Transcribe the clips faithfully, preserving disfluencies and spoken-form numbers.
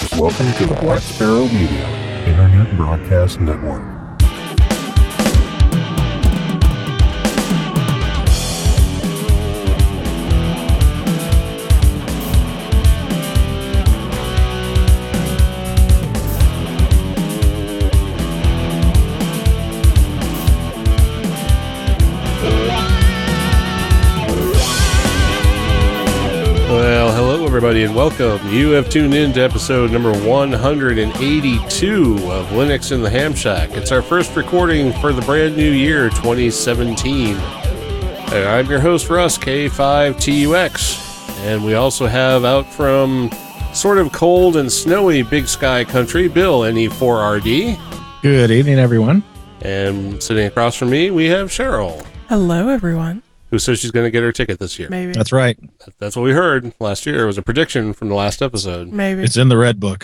Welcome to the Black Sparrow Media Internet Broadcast Network. Well, hello everybody and welcome. You have tuned in to episode number one hundred eighty-two of Linux in the Ham Shack. It's our first recording for the brand new year, twenty seventeen. And I'm your host, Russ, K five T U X. And we also have out from sort of cold and snowy Big Sky country, Bill, N E four R D. Good evening, everyone. And sitting across from me, we have Cheryl, Hello, everyone. who says she's going to get her ticket this year. Maybe. That's right. That's what we heard last year. It was a prediction from the last episode. Maybe. It's in the red book.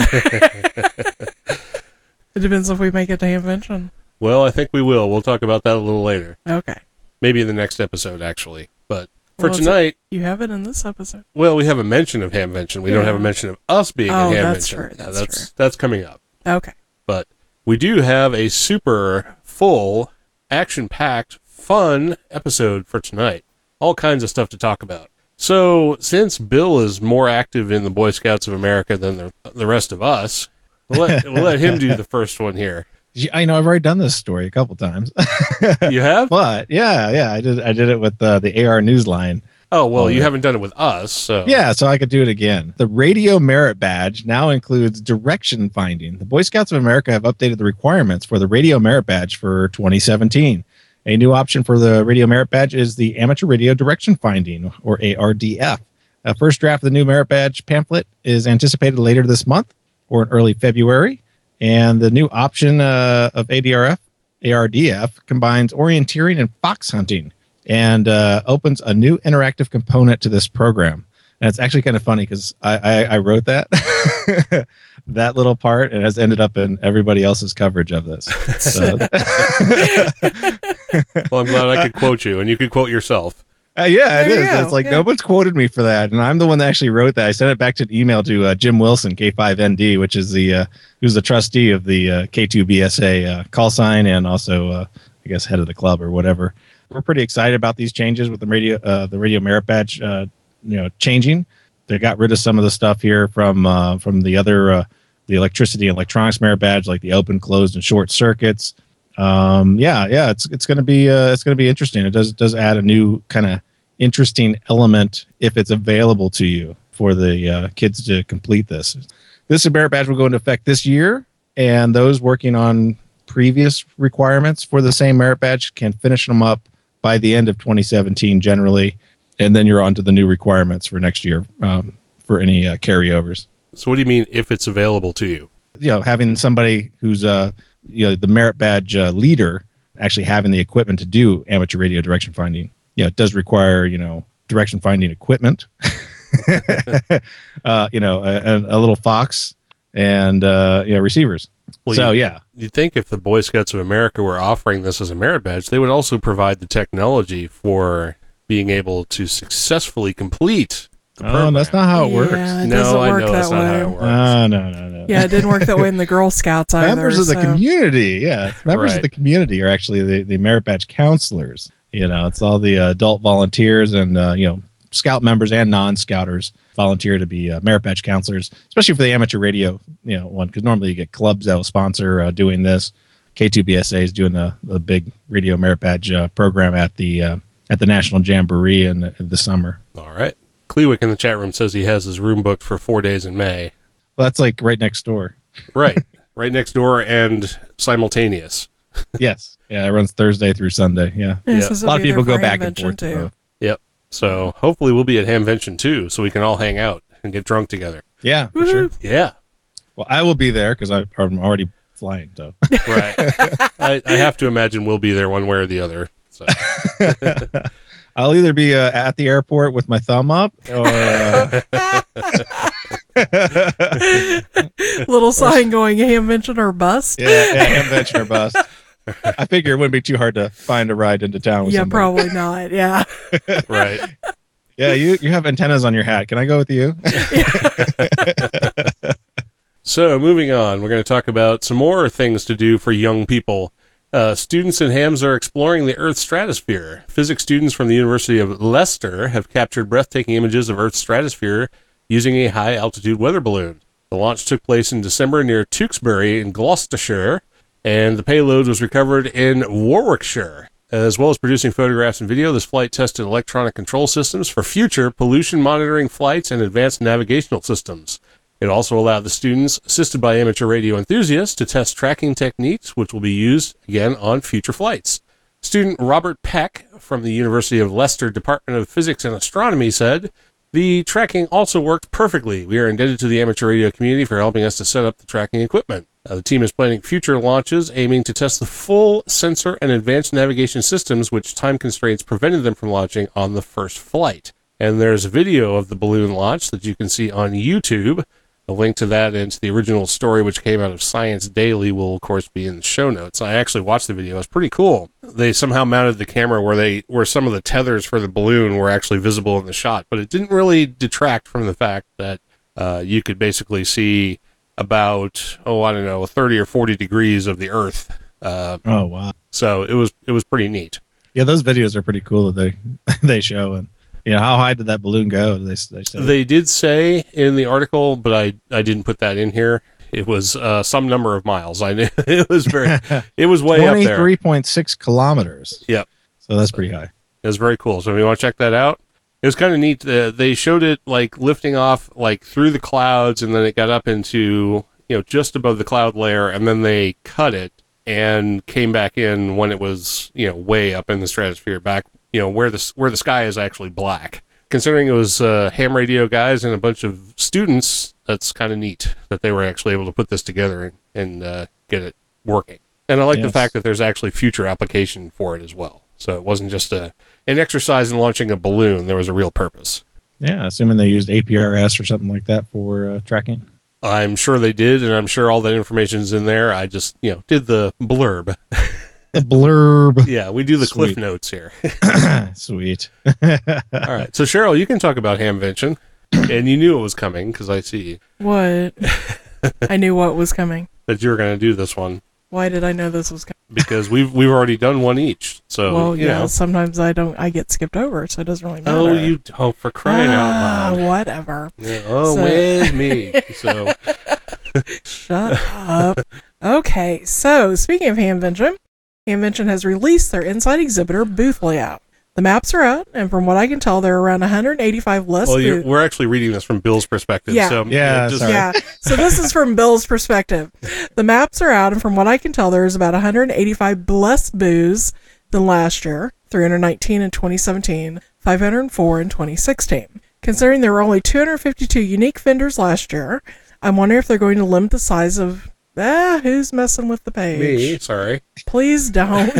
It depends if we make it to Hamvention. Well, I think we will. We'll talk about that a little later. Okay. Maybe in the next episode, actually. But for Well, it's- tonight, You have it in this episode. well, we have a mention of Hamvention. We don't Yeah. have a mention of us being Oh, in Hamvention. that's true. Yeah, That's that's true. that's coming up. Okay. But we do have a super full, action-packed, fun episode for tonight. All kinds of stuff to talk about. So, since Bill is more active in the Boy Scouts of America than the, the rest of us, we'll let, we'll let him do the first one here. I know I've already done this story a couple times, You have? but yeah, yeah, I did. I did it with uh, the A R Newsline. Oh, well, Oh, you yeah. haven't done it with us, so... Yeah, so I could do it again. The Radio Merit Badge now includes direction finding. The Boy Scouts of America have updated the requirements for the Radio Merit Badge for twenty seventeen. A new option for the Radio Merit Badge is the Amateur Radio Direction Finding, or A R D F. A first draft of the new Merit Badge pamphlet is anticipated later this month or in early February. And the new option uh, of A D R F, A R D F combines orienteering and fox hunting and uh, opens a new interactive component to this program. And it's actually kind of funny because I, I, I wrote that, that little part, and has ended up in everybody else's coverage of this. So, Well, I'm glad I could quote you, and you could quote yourself. Uh, yeah, it There you is. go. It's like Yeah. no one's quoted me for that, and I'm the one that actually wrote that. I sent it back to an email to uh, Jim Wilson, K five N D, which is the uh, who's the trustee of the uh, K two B S A uh, call sign, and also uh, I guess head of the club or whatever. We're pretty excited about these changes with the radio, uh, the Radio Merit Badge, uh, you know, changing. They got rid of some of the stuff here from uh, from the other uh, the electricity and electronics merit badge, like the open, closed, and short circuits. Um, yeah, yeah, it's it's going to be uh, it's going to be interesting. It does does add a new kind of interesting element if it's available to you for the uh, kids to complete this. This merit badge will go into effect this year, and those working on previous requirements for the same merit badge can finish them up by the end of twenty seventeen generally, and then you're on to the new requirements for next year um, for any uh, carryovers. So what do you mean, if it's available to you? You know, having somebody who's uh, you know, the merit badge uh, leader actually having the equipment to do amateur radio direction finding. You know, it does require, you know, direction finding equipment, uh, you know, a, a little Fox and, uh, you know, receivers. Well, so, you- yeah. You'd think if the Boy Scouts of America were offering this as a merit badge, they would also provide the technology for being able to successfully complete the Oh, program. that's not how it works. Yeah, it No, doesn't I work know that that's not how way. it works. Uh, no, no, no. Yeah, it didn't work that way in the Girl Scouts either. Members of the so- community, yeah. Members Right. of the community are actually the, the merit badge counselors. You know, it's all the uh, adult volunteers and, uh, you know, scout members and non-scouters volunteer to be uh, merit badge counselors, especially for the amateur radio, you know, one, because normally you get clubs that will sponsor uh, doing this. K two B S A is doing the, the big radio merit badge uh, program at the uh, at the National Jamboree in the, in the summer. All right. Klewick in the chat room says he has his room booked for four days in May. Well, that's like right next door. Right. Right next door and simultaneous. Yes. Yeah, it runs Thursday through Sunday. Yeah. Yeah, Yeah. so A lot of it'll be people there go for back and Hamvention, forth. too. though. Yep. So hopefully we'll be at Hamvention too, so we can all hang out and get drunk together. Yeah, for sure. Yeah. Well, I will be there because I'm already flying. So. Right. I, I have to imagine we'll be there one way or the other. So. I'll either be uh, at the airport with my thumb up, or uh, Little sign going Hamvention or bust. yeah, yeah, Hamvention or bust. I figure it wouldn't be too hard to find a ride into town with Yeah, somebody. probably not. Yeah. Right. Yeah, you you have antennas on your hat. Can I go with you? So, moving on, we're going to talk about some more things to do for young people. Uh, students in hams are exploring the Earth's stratosphere. Physics students from the University of Leicester have captured breathtaking images of Earth's stratosphere using a high-altitude weather balloon. The launch took place in December near Tewkesbury in Gloucestershire, and the payload was recovered in Warwickshire. As well as producing photographs and video, this flight tested electronic control systems for future pollution monitoring flights and advanced navigational systems. It also allowed the students, assisted by amateur radio enthusiasts, to test tracking techniques, which will be used, again, on future flights. Student Robert Peck from the University of Leicester Department of Physics and Astronomy said, "The tracking also worked perfectly. We are indebted to the amateur radio community for helping us to set up the tracking equipment. Uh, the team is planning future launches, aiming to test the full sensor and advanced navigation systems, which time constraints prevented them from launching on the first flight." And there's a video of the balloon launch that you can see on YouTube. A link to that and to the original story, which came out of Science Daily, will, of course, be in the show notes. I actually watched the video. It's pretty cool. They somehow mounted the camera where they where some of the tethers for the balloon were actually visible in the shot, but it didn't really detract from the fact that uh, you could basically see about, oh, I don't know, thirty or forty degrees of the Earth. Uh, Oh, wow. so it was it was pretty neat. Yeah, those videos are pretty cool that they they show. And you know, how high did that balloon go? They they said They did say in the article, but I, I didn't put that in here. It was uh, some number of miles. I knew it was very, it was way up there. twenty-three point six kilometers. Yep. So that's pretty high. It was very cool. So if you want to check that out, it was kind of neat. Uh, they showed it like lifting off like through the clouds, and then it got up into, you know, just above the cloud layer, and then they cut it and came back in when it was, you know, way up in the stratosphere, back, you know, where the where the sky is actually black. Considering it was uh, ham radio guys and a bunch of students, that's kind of neat that they were actually able to put this together and, and uh, get it working. And I like Yes. the fact that there's actually future application for it as well. So it wasn't just a an exercise in launching a balloon. There was a real purpose. Yeah, assuming they used A P R S or something like that for uh, tracking. I'm sure they did, and I'm sure all that information's in there. I just, you know, did the blurb. The blurb. Yeah, we do the cliff Sweet. notes here. Sweet. All right. So, Cheryl, you can talk about Hamvention. And you knew it was coming, because I see What? I knew what was coming. that you were going to do this one, Why did I know this was coming? because we've we've already done one each. So, Well, you yeah, know. sometimes I don't. I get skipped over, so it doesn't really matter. Oh, you don't, for crying Ah, out loud. whatever. Yeah, oh, So- with me. So, Shut up. Okay, so speaking of Hamvention, Hamvention has released their Inside Exhibitor booth layout. The maps are out, and from what I can tell, there are around one hundred eighty-five less well, you're, booths. we're actually reading this from Bill's perspective. Yeah. So, Yeah, just- sorry. Yeah, so this is from Bill's perspective. The maps are out, and from what I can tell, there's about one hundred eighty-five less booths than last year, three hundred nineteen in twenty seventeen, five hundred four in twenty sixteen. Considering there were only two hundred fifty-two unique vendors last year, I'm wondering if they're going to limit the size of... Ah, who's messing with the page? Me, sorry. Please don't.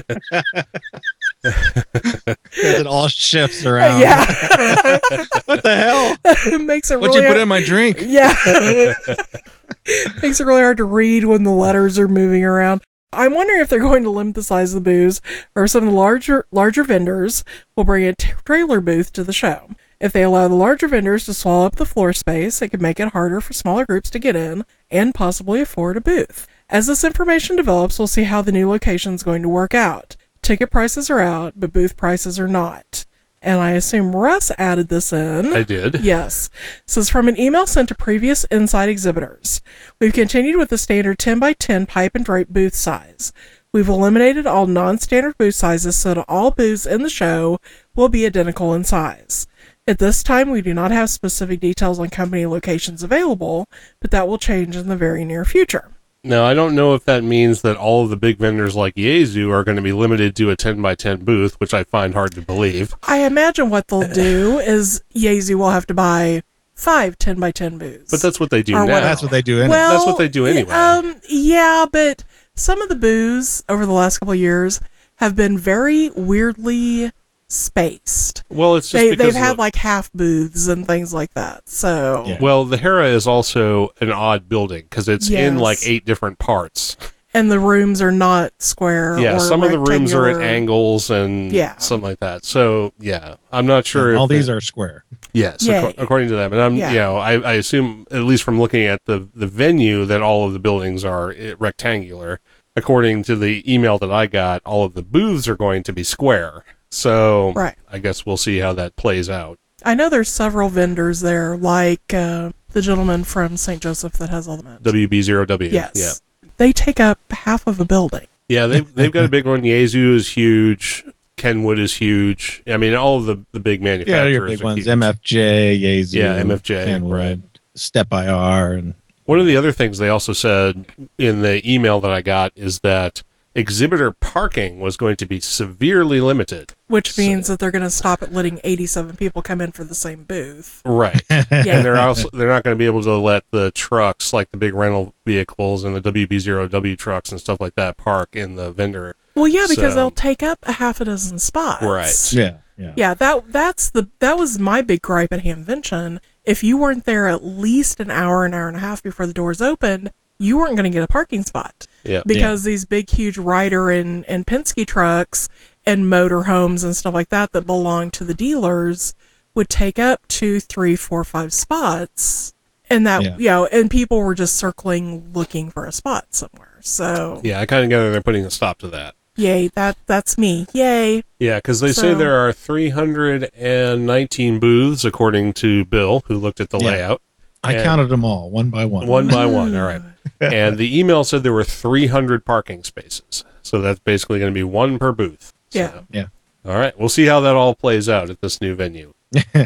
It all shifts around. Yeah. What the hell? It makes it What'd really you put hard- in my drink? Yeah. Makes it really hard to read when the letters are moving around. I'm wondering if they're going to limit the size of the booths, or if some of the larger larger vendors will bring a t- trailer booth to the show. If they allow the larger vendors to swallow up the floor space, it could make it harder for smaller groups to get in and possibly afford a booth. As this information develops, we'll see how the new location is going to work out. Ticket prices are out, but booth prices are not. And I assume Russ added this in. I did. Yes. This is from an email sent to previous Inside exhibitors. We've continued with the standard ten by ten pipe and drape booth size. We've eliminated all non-standard booth sizes so that all booths in the show will be identical in size. At this time, we do not have specific details on company locations available, but that will change in the very near future. Now, I don't know if that means that all of the big vendors like Yaesu are going to be limited to a ten by ten booth, which I find hard to believe. I imagine what they'll do is Yaesu will have to buy five ten by ten booths. But that's what they do Or now. what- That's what they do. Anyway. Well, That's what they do anyway. Um, yeah, but some of the booths over the last couple of years have been very weirdly spaced. Well, it's just They, because they've had of- like half booths and things like that. So, Yeah. well, the Hera is also an odd building because it's in Yes. like eight different parts. And the rooms are not square. Yeah, or some of the rooms are at rectangular. angles and Yeah. something like that. So, yeah, I'm not sure And if all these it- are square. Yes, Yay. acco- according to them. And I'm, Yeah. you know, I, I assume, at least from looking at the, the venue, that all of the buildings are eh, rectangular. According to the email that I got, all of the booths are going to be square. So, Right. I guess we'll see how that plays out. I know there's several vendors there, like uh, the gentleman from Saint Joseph that has all the maps. W B zero W. Yes. Yeah. They take up half of a building. Yeah, they've, they've got a big one. Yezu is huge. Kenwood is huge. I mean, all of the, the big Yeah, manufacturers your big are ones. huge. M F J, Yaesu. Yeah, M F J, Kenwood, right. Step I R, and One of the other things they also said in the email that I got is that exhibitor parking was going to be severely limited. Which means that they're going to stop at letting eighty-seven people come in for the same booth. Right. Yeah. And they're also they're not going to be able to let the trucks, like the big rental vehicles and the W B zero W trucks and stuff like that, park in the vendor. Well, yeah, because So- they'll take up a half a dozen spots. Right. yeah, yeah. Yeah, that that's the that was my big gripe at Hamvention. If you weren't there at least an hour, an hour and a half before the doors opened, you weren't going to get a parking spot. Yeah. Because these big, huge Ryder and, and Penske trucks and motorhomes and stuff like that that belong to the dealers would take up two, three, four, five spots. And that, Yeah. you know, and people were just circling looking for a spot somewhere. So, Yeah, I kind of gather they're putting a stop to that. yay, that that's me. Yay. Yeah, because they say So- there are three hundred nineteen booths, according to Bill, who looked at the Yeah. layout. I And- counted them all, one by one. One by one, all right. And the email said there were three hundred parking spaces. So that's basically going to be one per booth. So, Yeah. Yeah. All right, we'll see how that all plays out at this new venue.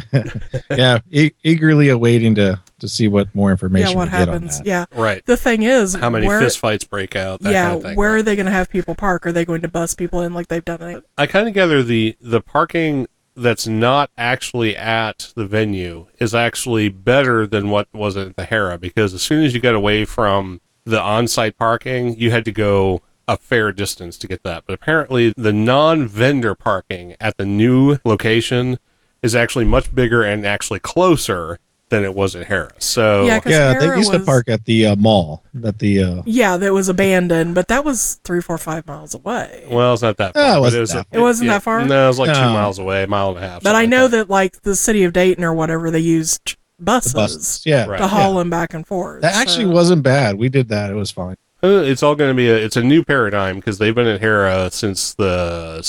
yeah, e- eagerly awaiting to to see what more information Yeah, what we get on happens? that. Yeah. Right. The thing is, How many where, fistfights break out, that yeah, kind of thing. where right? are they going to have people park? Are they going to bus people in like they've done it? I kind of gather the, the parking that's not actually at the venue is actually better than what was at the Hera, because as soon as you got away from the on-site parking, you had to go a fair distance to get that. But apparently the non-vendor parking at the new location is actually much bigger and actually closer than it was at Hera. So Yeah, 'cause Yeah, they Hera used to was- park at the uh, mall. At the uh, Yeah, that was abandoned, but that was three, four, five miles away. well, it's not that far. Oh, it but wasn't was that a- It wasn't that far? No, it was like two No. miles away, a mile and a half. But I something know like that like the city of Dayton or whatever, they used buses, the buses. Yeah, Right. to haul yeah. them back and forth. That actually so- wasn't bad. We did that. It was fine. Uh, It's all going to be a, it's a new paradigm because they've been at Hera since the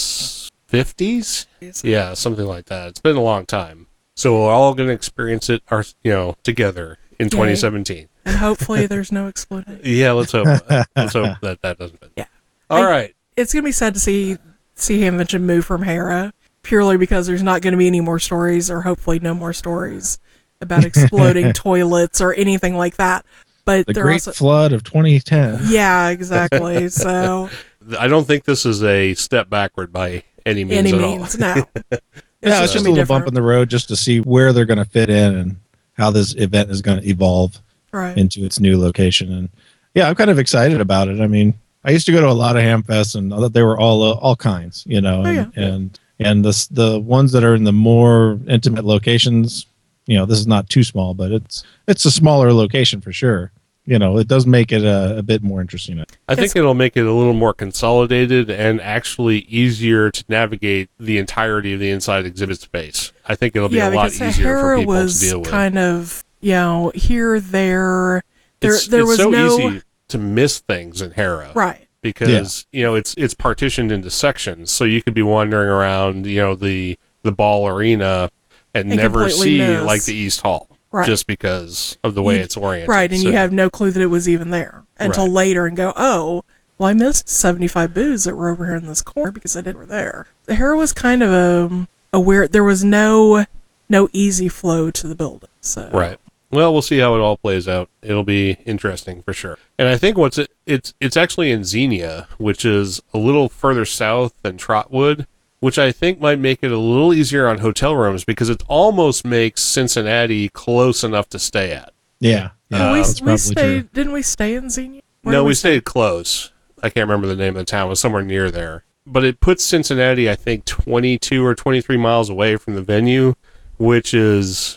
fifties. Yeah, something like that. It's been a long time. So we're all going to experience it, our, you know, together in twenty seventeen. And hopefully there's no exploding. Yeah, let's hope. let's hope that that doesn't happen. Yeah. All I- right. It's gonna be sad to see see Hamvention move from Hera, purely because there's not going to be any more stories, or hopefully no more stories about exploding toilets or anything like that. But The they're Great also, Flood of twenty ten. yeah, exactly. So I don't think this is a step backward by any means any at means, all. no. Yeah, just it's just a gonna be little bump in different. the road just to see where they're going to fit in and how this event is going to evolve Right. into its new location. And yeah, I'm kind of excited about it. I mean, I used to go to a lot of Hamfests, and they were all uh, all kinds, you know, Oh, and yeah. and and the the ones that are in the more intimate locations, you know, this is not too small, but it's it's a smaller location for sure. You know, it does make it a, a bit more interesting. I think It's- it'll make it a little more consolidated and actually easier to navigate the entirety of the inside exhibit space. I think it'll be yeah, a lot because easier Hera for people was to deal with. kind of, you know, here, there. There, it's, there it's was so no easy to miss things in Hera. right. Because you know it's it's partitioned into sections, so you could be wandering around, you know, the the ball arena and, And never completely see miss. like the East Hall, Right. just because of the way You- it's oriented. Right, and So- you have no clue that it was even there until Right. later and go, oh, well, I missed seventy-five booths that were over here in this corner because I didn't were there. The Hera was kind of a, a weird, there was no no easy flow to the building. So Right. Well, we'll see how it all plays out. It'll be interesting for sure. And I think what's it, it's it's actually in Xenia, which is a little further south than Trotwood, which I think might make it a little easier on hotel rooms because it almost makes Cincinnati close enough to stay at. Yeah, Well, yeah we, that's we probably stayed, true. didn't we stay in Xenia? Where No, did we stay? stayed close. I can't remember the name of the town. It was somewhere near there. But it puts Cincinnati, I think, twenty-two or twenty-three miles away from the venue, which is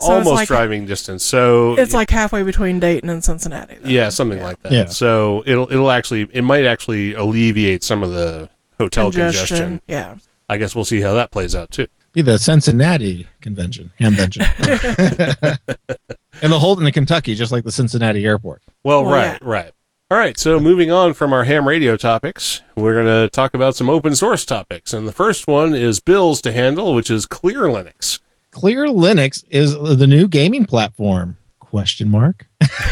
So almost it's like, driving distance. So it's like halfway between Dayton and Cincinnati. Then. yeah, something yeah. like that. Yeah. So it'll it'll actually it might actually alleviate some of the hotel Congestion. congestion. Yeah. I guess we'll see how that plays out too. Be the Cincinnati convention, convention, and they'll hold it in Kentucky, just like the Cincinnati airport. Well, Well, right, yeah. right. All right, so moving on from our ham radio topics, we're going to talk about some open source topics. And the first one is Bill's to handle, which is Clear Linux. Clear Linux is the new gaming platform. Question mark.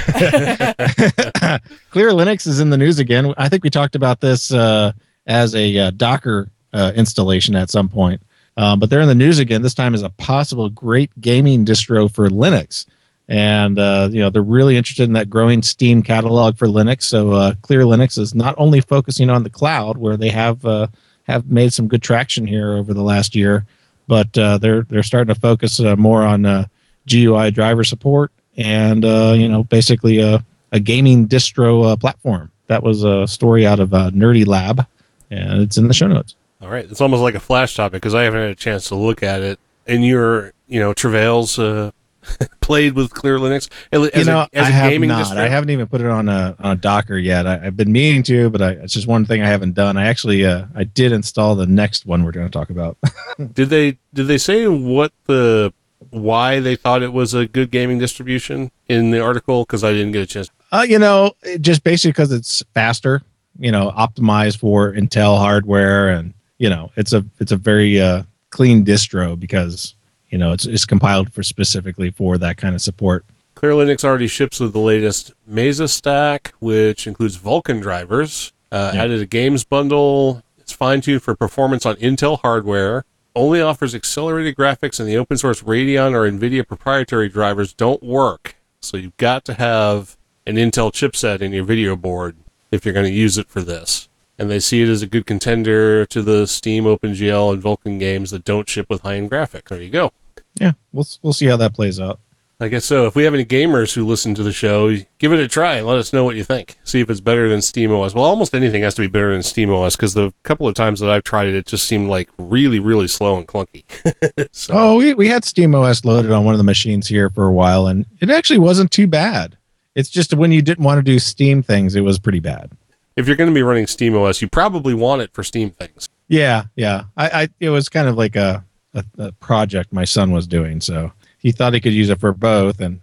Clear Linux is in the news again. I think we talked about this uh, as a uh, Docker uh, installation at some point. Um, but they're in the news again, this time as a possible great gaming distro for Linux. And, uh, you know, they're really interested in that growing Steam catalog for Linux. So uh, Clear Linux is not only focusing on the cloud, where they have uh, have made some good traction here over the last year, but uh, they're they're starting to focus uh, more on uh, G U I driver support and, uh, you know, basically a, a gaming distro uh, platform. That was a story out of uh, Nerdy Lab, and it's in the show notes. All right, it's almost like a flash topic because I haven't had a chance to look at it. In your, you know, travails, uh, played with Clear Linux? As you know, a, as I a have gaming not. distro? I haven't even put it on a, on a Docker yet. I, I've been meaning to, but I, it's just one thing I haven't done. I actually, uh, I did install the next one we're going to talk about. Did they did they say what the why they thought it was a good gaming distribution in the article? Because I didn't get a chance. Uh, you know, it just basically because it's faster. You know, optimized for Intel hardware, and you know, it's a it's a very uh, clean distro because you know it's it's compiled for specifically for that kind of support. Clear Linux already ships with the latest Mesa stack, which includes Vulkan drivers. Uh, Yeah. Added a games bundle. It's fine-tuned for performance on Intel hardware. Only offers accelerated graphics, and the open source Radeon or NVIDIA proprietary drivers don't work. So you've got to have an Intel chipset in your video board if you're going to use it for this. And they see it as a good contender to the Steam, OpenGL, and Vulkan games that don't ship with high-end graphics. There you go. Yeah, we'll we'll see how that plays out. I guess so. If we have any gamers who listen to the show, give it a try and let us know what you think. See if it's better than SteamOS. Well, almost anything has to be better than SteamOS because the couple of times that I've tried it, it just seemed like really, really slow and clunky. so, Oh, we, we had SteamOS loaded on one of the machines here for a while, and it actually wasn't too bad. It's just when you didn't want to do Steam things, it was pretty bad. if you're going to be running SteamOS, you probably want it for Steam things. Yeah, yeah. I, I it was kind of like a, a, a project my son was doing, so he thought he could use it for both, and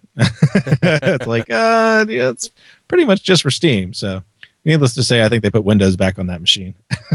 it's like, uh, yeah, it's pretty much just for Steam. So, needless to say, I think they put Windows back on that machine.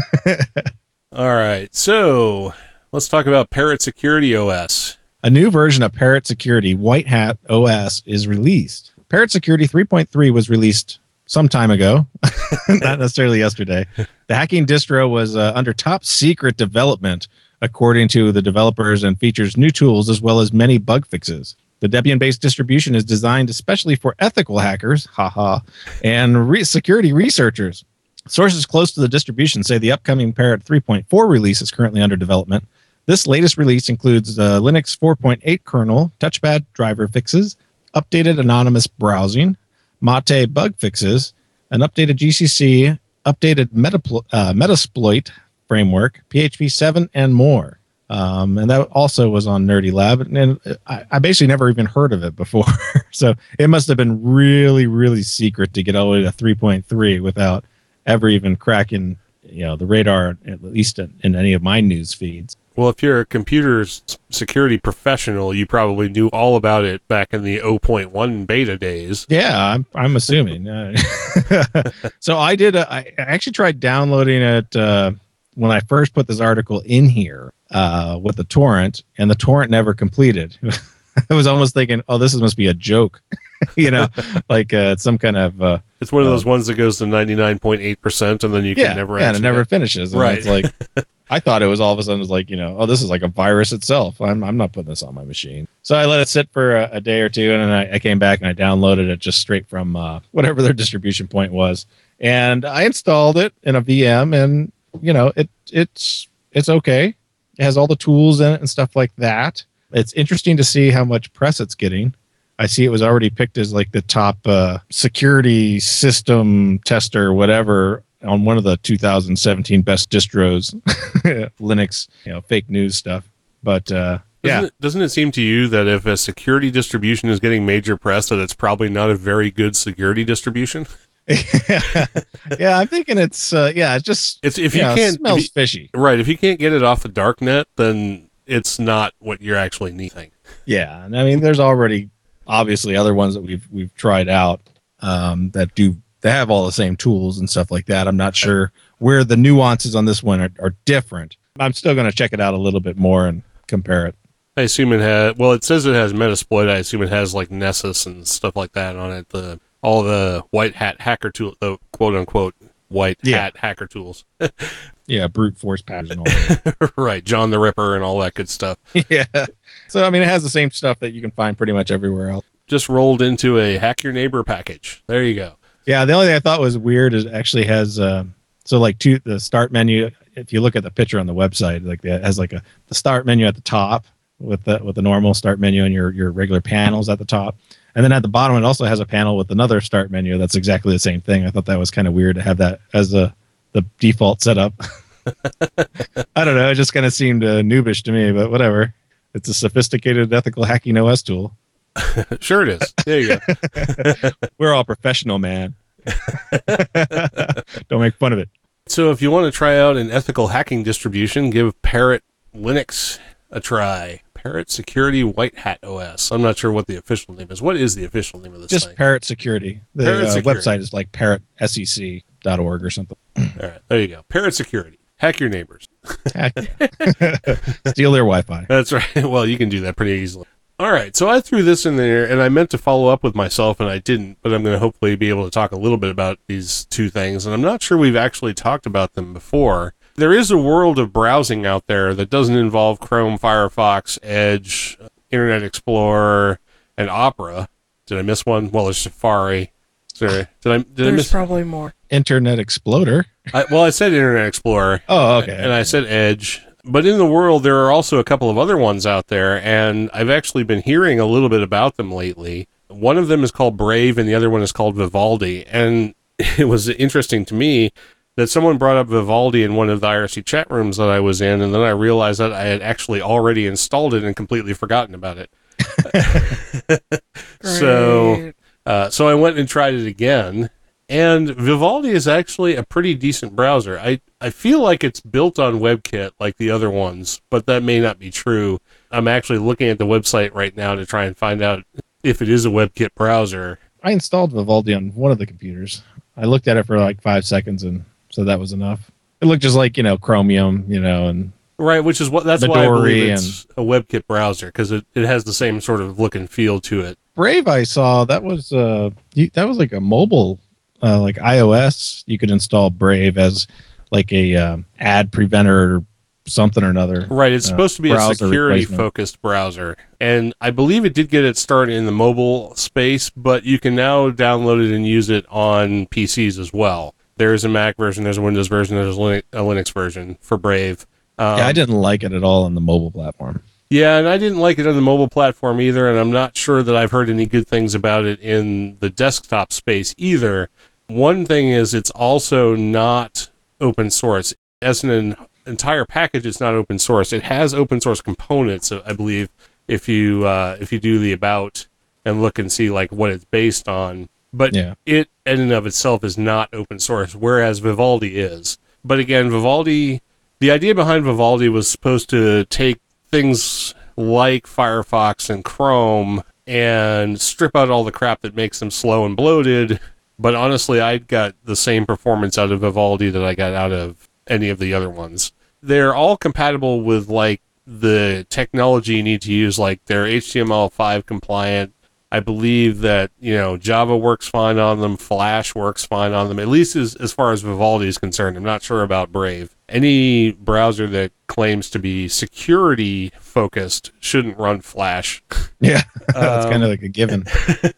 All right, so let's talk about Parrot Security O S. A new version of Parrot Security White Hat O S is released. Parrot Security three point three was released some time ago, not necessarily yesterday. The hacking distro was uh, under top secret development, according to the developers, and features new tools as well as many bug fixes. The Debian-based distribution is designed especially for ethical hackers, haha, and re- security researchers. Sources close to the distribution say the upcoming Parrot three point four release is currently under development. This latest release includes the Linux four point eight kernel, touchpad driver fixes, updated anonymous browsing, Mate bug fixes, an updated G C C, updated Metapl- uh, Metasploit framework, P H P seven, and more. Um, and that also was on Nerdy Lab. And I, I basically never even heard of it before. So it must have been really, really secret to get all the way to three point three without ever even cracking, you know, the radar, at least in, in any of my news feeds. Well, if you're a computer security professional, you probably knew all about it back in the zero point one beta days. Yeah, I'm, I'm assuming. Uh, so I did. A, I actually tried downloading it uh, when I first put this article in here uh, with the torrent, and the torrent never completed. I was almost thinking, oh, this must be a joke, you know, like uh, some kind of. Uh, It's one of those uh, ones that goes to ninety-nine point eight percent, and then you can yeah, never yeah, and actually it never get- finishes. And Right. It's like I thought it was all of a sudden it was like, you know, oh, this is like a virus itself. I'm I'm not putting this on my machine. So I let it sit for a, a day or two, and then I, I came back and I downloaded it just straight from uh, whatever their distribution point was, and I installed it in a V M, and you know, it it's it's okay. It has all the tools in it and stuff like that. It's interesting to see how much press it's getting. I see it was already picked as like the top uh, security system tester, whatever, on one of the two thousand seventeen best distros, Linux, you know, fake news stuff. But uh, Doesn't, Yeah. it, doesn't it seem to you that if a security distribution is getting major press, that it's probably not a very good security distribution? Yeah, I'm thinking it's uh, yeah, it's just It's if you yeah, it can't smells if you- fishy. Right. If you can't get it off the dark net, then it's not what you're actually needing. Yeah, and I mean, there's already obviously other ones that we've we've tried out um, that do they have all the same tools and stuff like that. I'm not sure where the nuances on this one are, are different. I'm still going to check it out a little bit more and compare it. I assume it has. Well, it says it has Metasploit. I assume it has like Nessus and stuff like that on it. The all the white hat hacker tool, the quote unquote white Yeah. hat hacker tools. Yeah, brute force patch and all that. Right, John the Ripper and all that good stuff. Yeah. So I mean, it has the same stuff that you can find pretty much everywhere else. Just rolled into a hack your neighbor package. There you go. Yeah, the only thing I thought was weird is it actually has uh, so like two the start menu. If you look at the picture on the website, like it has like a the start menu at the top with the with the normal start menu and your your regular panels at the top, and then at the bottom it also has a panel with another start menu that's exactly the same thing. I thought that was kind of weird to have that as a the default setup. I don't know. It just kind of seemed uh, noobish to me, but whatever. It's a sophisticated ethical hacking O S tool. Sure it is. There you go. We're all professional, man. Don't make fun of it. So if you want to try out an ethical hacking distribution, give Parrot Linux a try. Parrot Security White Hat O S. I'm not sure what the official name is. What is the official name of this Just thing? Parrot Security. The Parrot uh, Security. website is like parrot sec dot org or something. All right, there you go. Parrot Security. Hack your neighbors. Steal their Wi-Fi. That's right. Well, you can do that pretty easily. All right, so I threw this in there, and I meant to follow up with myself, and I didn't, but I'm going to hopefully be able to talk a little bit about these two things, and I'm not sure we've actually talked about them before. There is a world of browsing out there that doesn't involve Chrome, Firefox, Edge, Internet Explorer, and Opera. Did I miss one? Well, there's Safari. Sorry. Did I, did I There's miss? probably more. Internet Exploder. I, well, I said Internet Explorer. Oh, okay. And I said Edge. But in the world, there are also a couple of other ones out there, and I've actually been hearing a little bit about them lately. One of them is called Brave, and the other one is called Vivaldi. And it was interesting to me that someone brought up Vivaldi in one of the I R C chat rooms that I was in, and then I realized that I had actually already installed it and completely forgotten about it. So, Great. uh, so I went and tried it again. And Vivaldi is actually a pretty decent browser. I, I feel like it's built on WebKit like the other ones, but that may not be true. I'm actually looking at the website right now to try and find out if it is a WebKit browser. I installed Vivaldi on one of the computers. I looked at it for like five seconds, and so that was enough. It looked just like, you know, Chromium, you know, and Right, which is what that's why I Midori believe it's a WebKit browser, because it, it has the same sort of look and feel to it. Brave I saw that was uh you, that was like a mobile uh, like iOS. You could install Brave as like a um, ad preventer or something or another. Right, it's uh, supposed to be a browser security-focused browser, and I believe it did get its start in the mobile space, but you can now download it and use it on P Cs as well. There's a Mac version, there's a Windows version, there's a Linux, a Linux version for Brave. Um, Yeah, I didn't like it at all on the mobile platform. Yeah, and I didn't like it on the mobile platform either, and I'm not sure that I've heard any good things about it in the desktop space either. One thing is it's also not open source. As an entire package, it's not open source. It has open source components, I believe, if you uh, if you do the about and look and see like what it's based on. But Yeah. it in and of itself is not open source, whereas Vivaldi is. But again, Vivaldi, the idea behind Vivaldi was supposed to take things like Firefox and Chrome and strip out all the crap that makes them slow and bloated. But honestly, I got the same performance out of Vivaldi that I got out of any of the other ones. They're all compatible with like the technology you need to use, like they're H T M L five compliant. I believe that, you know, Java works fine on them, Flash works fine on them, at least as, as far as Vivaldi is concerned. I'm not sure about Brave. Any browser that claims to be security focused shouldn't run Flash. Yeah, that's Um, kind of like a given.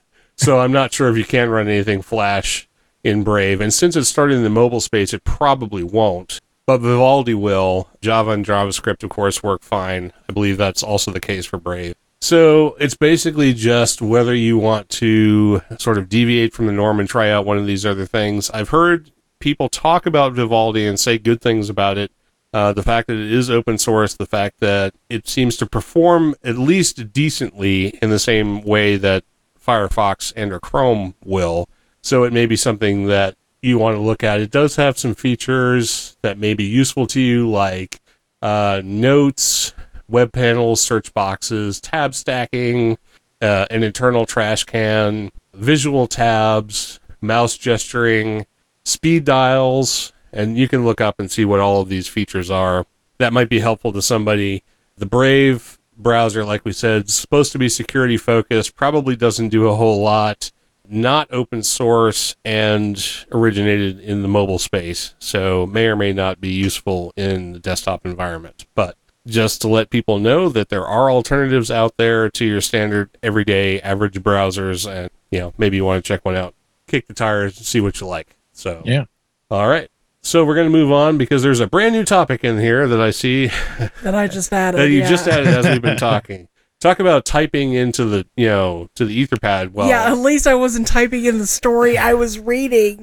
So I'm not sure if you can run anything Flash in Brave. And since it's started in the mobile space, it probably won't. But Vivaldi will. Java and JavaScript, of course, work fine. I believe that's also the case for Brave. So it's basically just whether you want to sort of deviate from the norm and try out one of these other things. I've heard people talk about Vivaldi and say good things about it. Uh, the fact that it is open source, the fact that it seems to perform at least decently in the same way that Firefox and or Chrome will. So it may be something that you want to look at. It does have some features that may be useful to you, like uh, notes, web panels, search boxes, tab stacking, uh, an internal trash can, visual tabs, mouse gesturing, speed dials, and you can look up and see what all of these features are. That might be helpful to somebody. The Brave browser, like we said, is supposed to be security focused, probably doesn't do a whole lot, not open source, and originated in the mobile space, so may or may not be useful in the desktop environment. But just to let people know that there are alternatives out there to your standard everyday average browsers, and you know, maybe you want to check one out, kick the tires, and see what you like. So Yeah. All right. So we're going to move on because there's a brand new topic in here that I see That I just added. that you yeah. just added as we've been talking. Talk about typing into the, you know, to the Etherpad. Well, Yeah, at least I wasn't typing in the story I was reading.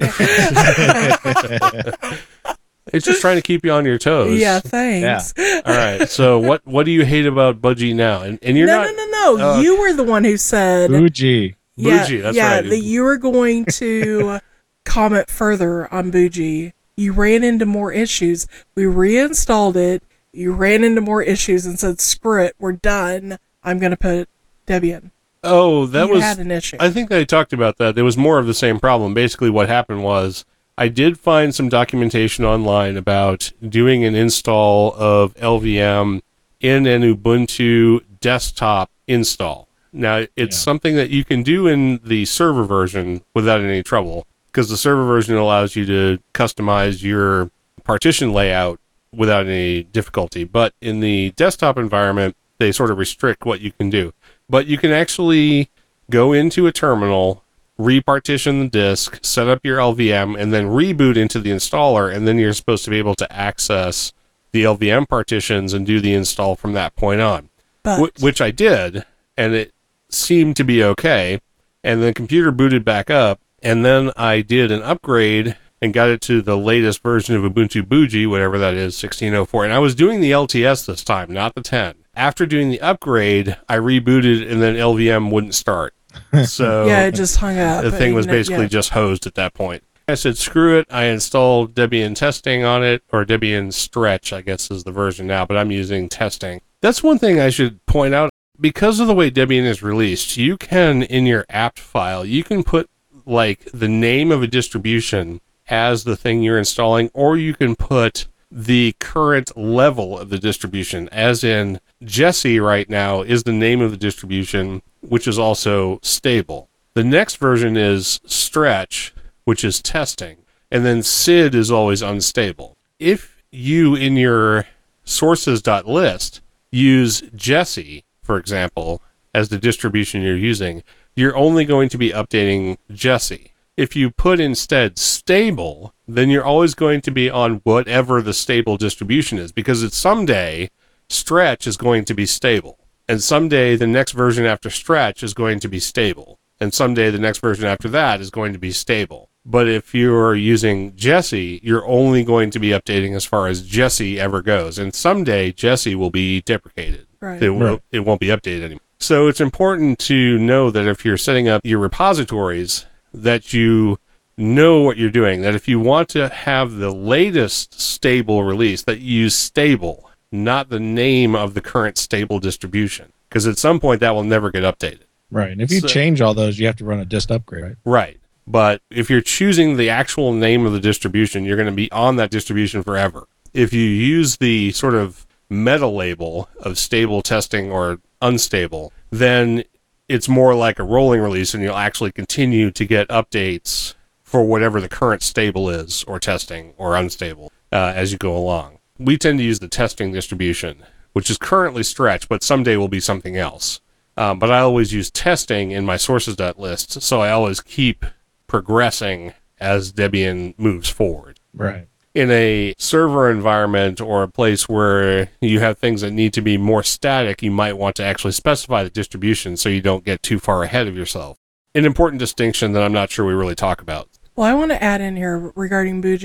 it's just trying to keep you on your toes. Yeah, thanks. All right. So what what do you hate about Budgie now? And and you're no, not no, no, no. uh, You were the one who said Fuji. yeah, Bougie, that's yeah, right. that you were going to comment further on Bougie. You ran into more issues. We reinstalled it. You ran into more issues and said, "Screw it, we're done. I'm going to put Debian." Oh, that you was had an issue. I think I talked about that. There was more of the same problem. Basically what happened was I did find some documentation online about doing an install of L V M in an Ubuntu desktop install. Now, it's Yeah. something that you can do in the server version without any trouble, because the server version allows you to customize your partition layout without any difficulty. But in the desktop environment, they sort of restrict what you can do. But you can actually go into a terminal, repartition the disk, set up your L V M, and then reboot into the installer, and then you're supposed to be able to access the L V M partitions and do the install from that point on. But Wh- which I did, and it seemed to be okay. And the computer booted back up, and then I did an upgrade and got it to the latest version of Ubuntu Bougie, whatever that is, sixteen oh four. And I was doing the L T S this time, not the ten. After doing the upgrade, I rebooted, and then L V M wouldn't start. So yeah, it just hung up. the thing was You know, basically yeah. just hosed at that point. I said, screw it. I installed Debian Testing on it, or Debian Stretch, I guess is the version now, but I'm using Testing. That's one thing I should point out. Because of the way Debian is released, you can, in your apt file, you can put like the name of a distribution as the thing you're installing, or you can put the current level of the distribution, as in Jessie right now is the name of the distribution, which is also stable. The next version is Stretch, which is testing, and then S I D is always unstable. If you, in your sources.list, use Jessie, for example, as the distribution you're using, you're only going to be updating Jessie. If you put instead stable, then you're always going to be on whatever the stable distribution is, because it's someday Stretch is going to be stable, and someday the next version after Stretch is going to be stable, and someday the next version after that is going to be stable. But if you're using Jessie, you're only going to be updating as far as Jessie ever goes, and someday Jessie will be deprecated. Right. It, will, Right. it won't be updated anymore. So it's important to know that if you're setting up your repositories, that you know what you're doing, that if you want to have the latest stable release, that you use stable, not the name of the current stable distribution, because at some point that will never get updated. Right. And if you So- change all those, you have to run a dist upgrade, right? Right. But if you're choosing the actual name of the distribution, you're going to be on that distribution forever. If you use the sort of meta label of stable, testing, or unstable, then it's more like a rolling release, and you'll actually continue to get updates for whatever the current stable is, or testing, or unstable, uh, as you go along. We tend to use the testing distribution, which is currently Stretch, but someday will be something else. Um, but I always use testing in my sources.list, so I always keep progressing as Debian moves forward. Right. In a server environment or a place where you have things that need to be more static, you might want to actually specify the distribution so you don't get too far ahead of yourself. An important distinction that I'm not sure we really talk about. Well, I want to add in here regarding Bougie.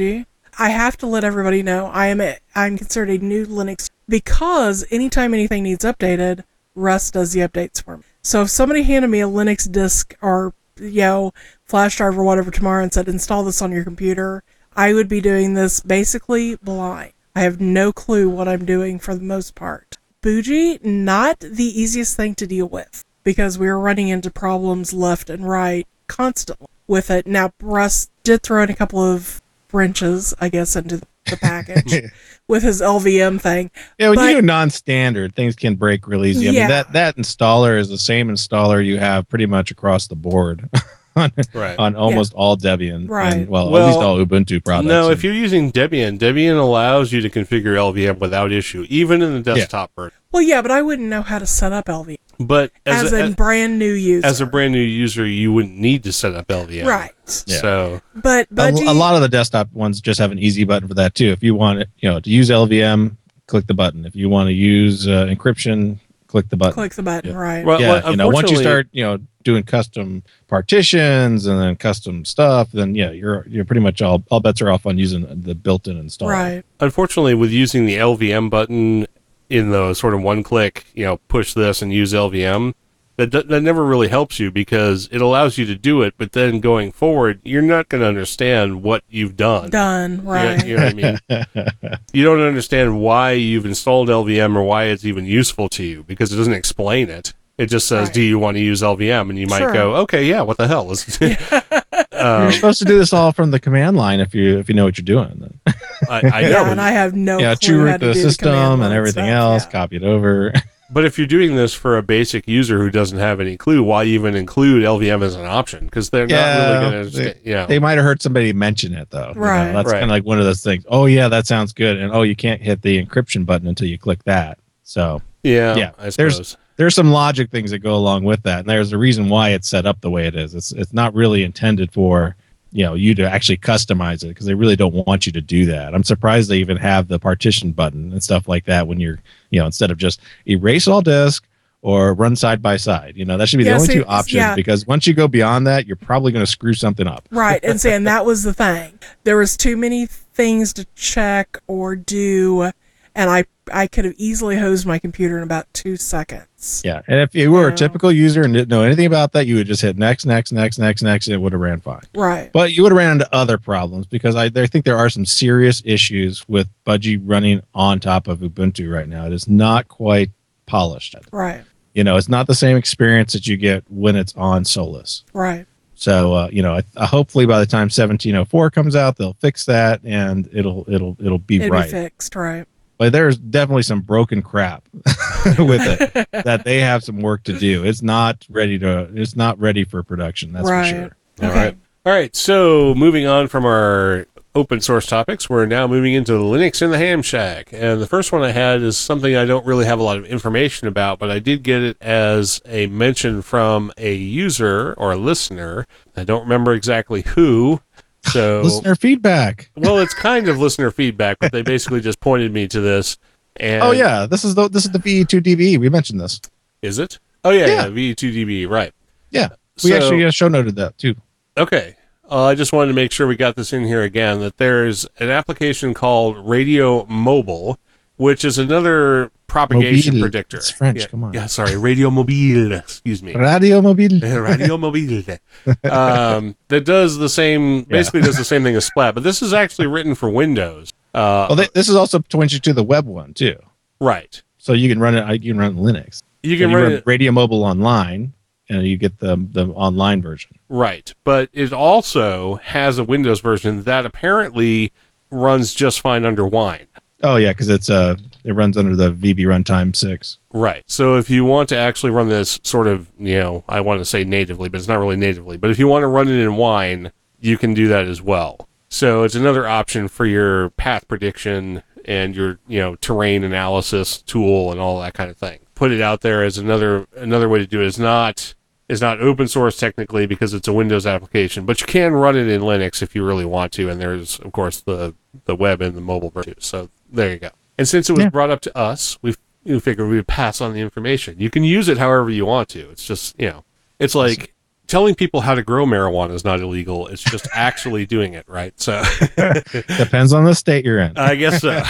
I have to let everybody know I am a, I'm considered a new Linux because anytime anything needs updated, Rust does the updates for me. So if somebody handed me a Linux disk or, you know, flash drive or whatever tomorrow and said, install this on your computer, I would be doing this basically blind. I have no clue what I'm doing for the most part. Bougie, not the easiest thing to deal with because we were running into problems left and right constantly with it. Now, Russ did throw in a couple of wrenches, I guess, into the package with his L V M thing. Yeah, when but, you do non-standard, things can break real easy. I yeah. mean, that, that installer is the same installer you have pretty much across the board on, right. on almost yeah. all Debian. Right. And, well, well, at least all Ubuntu products. No, and, if you're using Debian, Debian allows you to configure L V M without issue, even in the desktop yeah. version. Well, yeah, but I wouldn't know how to set up L V M. But as, as a, a as, brand new user. As a brand new user, you wouldn't need to set up L V M. Right. Yeah. So, but Budgie, a, a lot of the desktop ones just have an easy button for that too. If you want it, you know, to use L V M, click the button. If you want to use uh, encryption, click the button. Click the button, yeah. right. Well, yeah, well, you know, once you start, you know, doing custom partitions and then custom stuff, then yeah, you're you're pretty much all all bets are off on using the built-in installer. Right. Unfortunately, with using the L V M button in the sort of one click, you know, push this and use L V M, that that never really helps you because it allows you to do it, but then going forward, you're not going to understand what you've done. Done, right. You know, you know what I mean? You don't understand why you've installed L V M or why it's even useful to you because it doesn't explain it. It just says, right. do you want to use L V M? And you might sure. go, okay, yeah, what the hell? Let's um, you're supposed to do this all from the command line if you if you know what you're doing. Then. I, I know. Yeah, and I have no yeah, clue true how to the do system the and everything stuff. else, yeah. copy it over. But if you're doing this for a basic user who doesn't have any clue, why even include L V M as an option? Because they're yeah, not really going to, they, you know. They might have heard somebody mention it, though. Right. You know, that's right. kind of like one of those things. Oh, yeah, that sounds good. And, oh, you can't hit the encryption button until you click that. So, yeah, yeah I suppose. There's, there's some logic things that go along with that. And there's a reason why it's set up the way it is. It's it's not really intended for, you know, you to actually customize it because they really don't want you to do that. I'm surprised they even have the partition button and stuff like that when you're, you know, instead of just erase all disk or run side by side. You know, that should be yeah, the only see, two options yeah. because once you go beyond that, you're probably going to screw something up. Right. And saying that was the thing. There was too many things to check or do, and I I could have easily hosed my computer in about two seconds. Yeah. And if you were you a typical user and didn't know anything about that, you would just hit next, next, next, next, next, and it would have ran fine. Right. But you would have ran into other problems because I, I think there are some serious issues with Budgie running on top of Ubuntu right now. It is not quite polished. Right. You know, it's not the same experience that you get when it's on Solus. Right. So, uh, you know, uh, hopefully by the time seventeen oh four comes out, they'll fix that and it'll it'll it'll be It'll right. be fixed, right. But there's definitely some broken crap with it that they have some work to do. It's not ready to. It's not ready for production. That's right. for sure. All okay. right. All right. So moving on from our open source topics, we're now moving into Linux in the Ham Shack. And the first one I had is something I don't really have a lot of information about, but I did get it as a mention from a user or a listener. I don't remember exactly who. So listener feedback. Well, it's kind of listener feedback, but they basically just pointed me to this. And oh yeah, this is the this is the V E two D B E. We mentioned this. Is it? Oh yeah, yeah, yeah V E two D B E, right? Yeah, we so, actually uh, show noted that too. Okay, uh, I just wanted to make sure we got this in here again. That there's an application called Radio Mobile, which is another propagation Mobile. predictor. It's French. Yeah, come on. Yeah, sorry, Radio Mobile. Excuse me. Radio Mobile. Radio Mobile. Um, that does the same, basically yeah. does the same thing as Splat, but this is actually written for Windows. Uh, well, they, this is also points you to the web one too. Right. So you can run it. You can run Linux. You can so you run, run it, Radio Mobile online, and you get the the online version. Right, but it also has a Windows version that apparently runs just fine under Wine. Oh yeah, because it's uh it runs under the V B runtime six. Right. So if you want to actually run this sort of, you know, I want to say natively, but it's not really natively. But if you want to run it in Wine, you can do that as well. So it's another option for your path prediction and your, you know, terrain analysis tool and all that kind of thing. Put it out there as another another way to do it. It's not it's not open source technically because it's a Windows application, but you can run it in Linux if you really want to. And there's of course the the web and the mobile version. So there you go. And since it was yeah. brought up to us, we we figured we would pass on the information. You can use it however you want to. It's just, you know, it's like telling people how to grow marijuana is not illegal. It's just actually doing it, right? So depends on the state you're in. I guess so.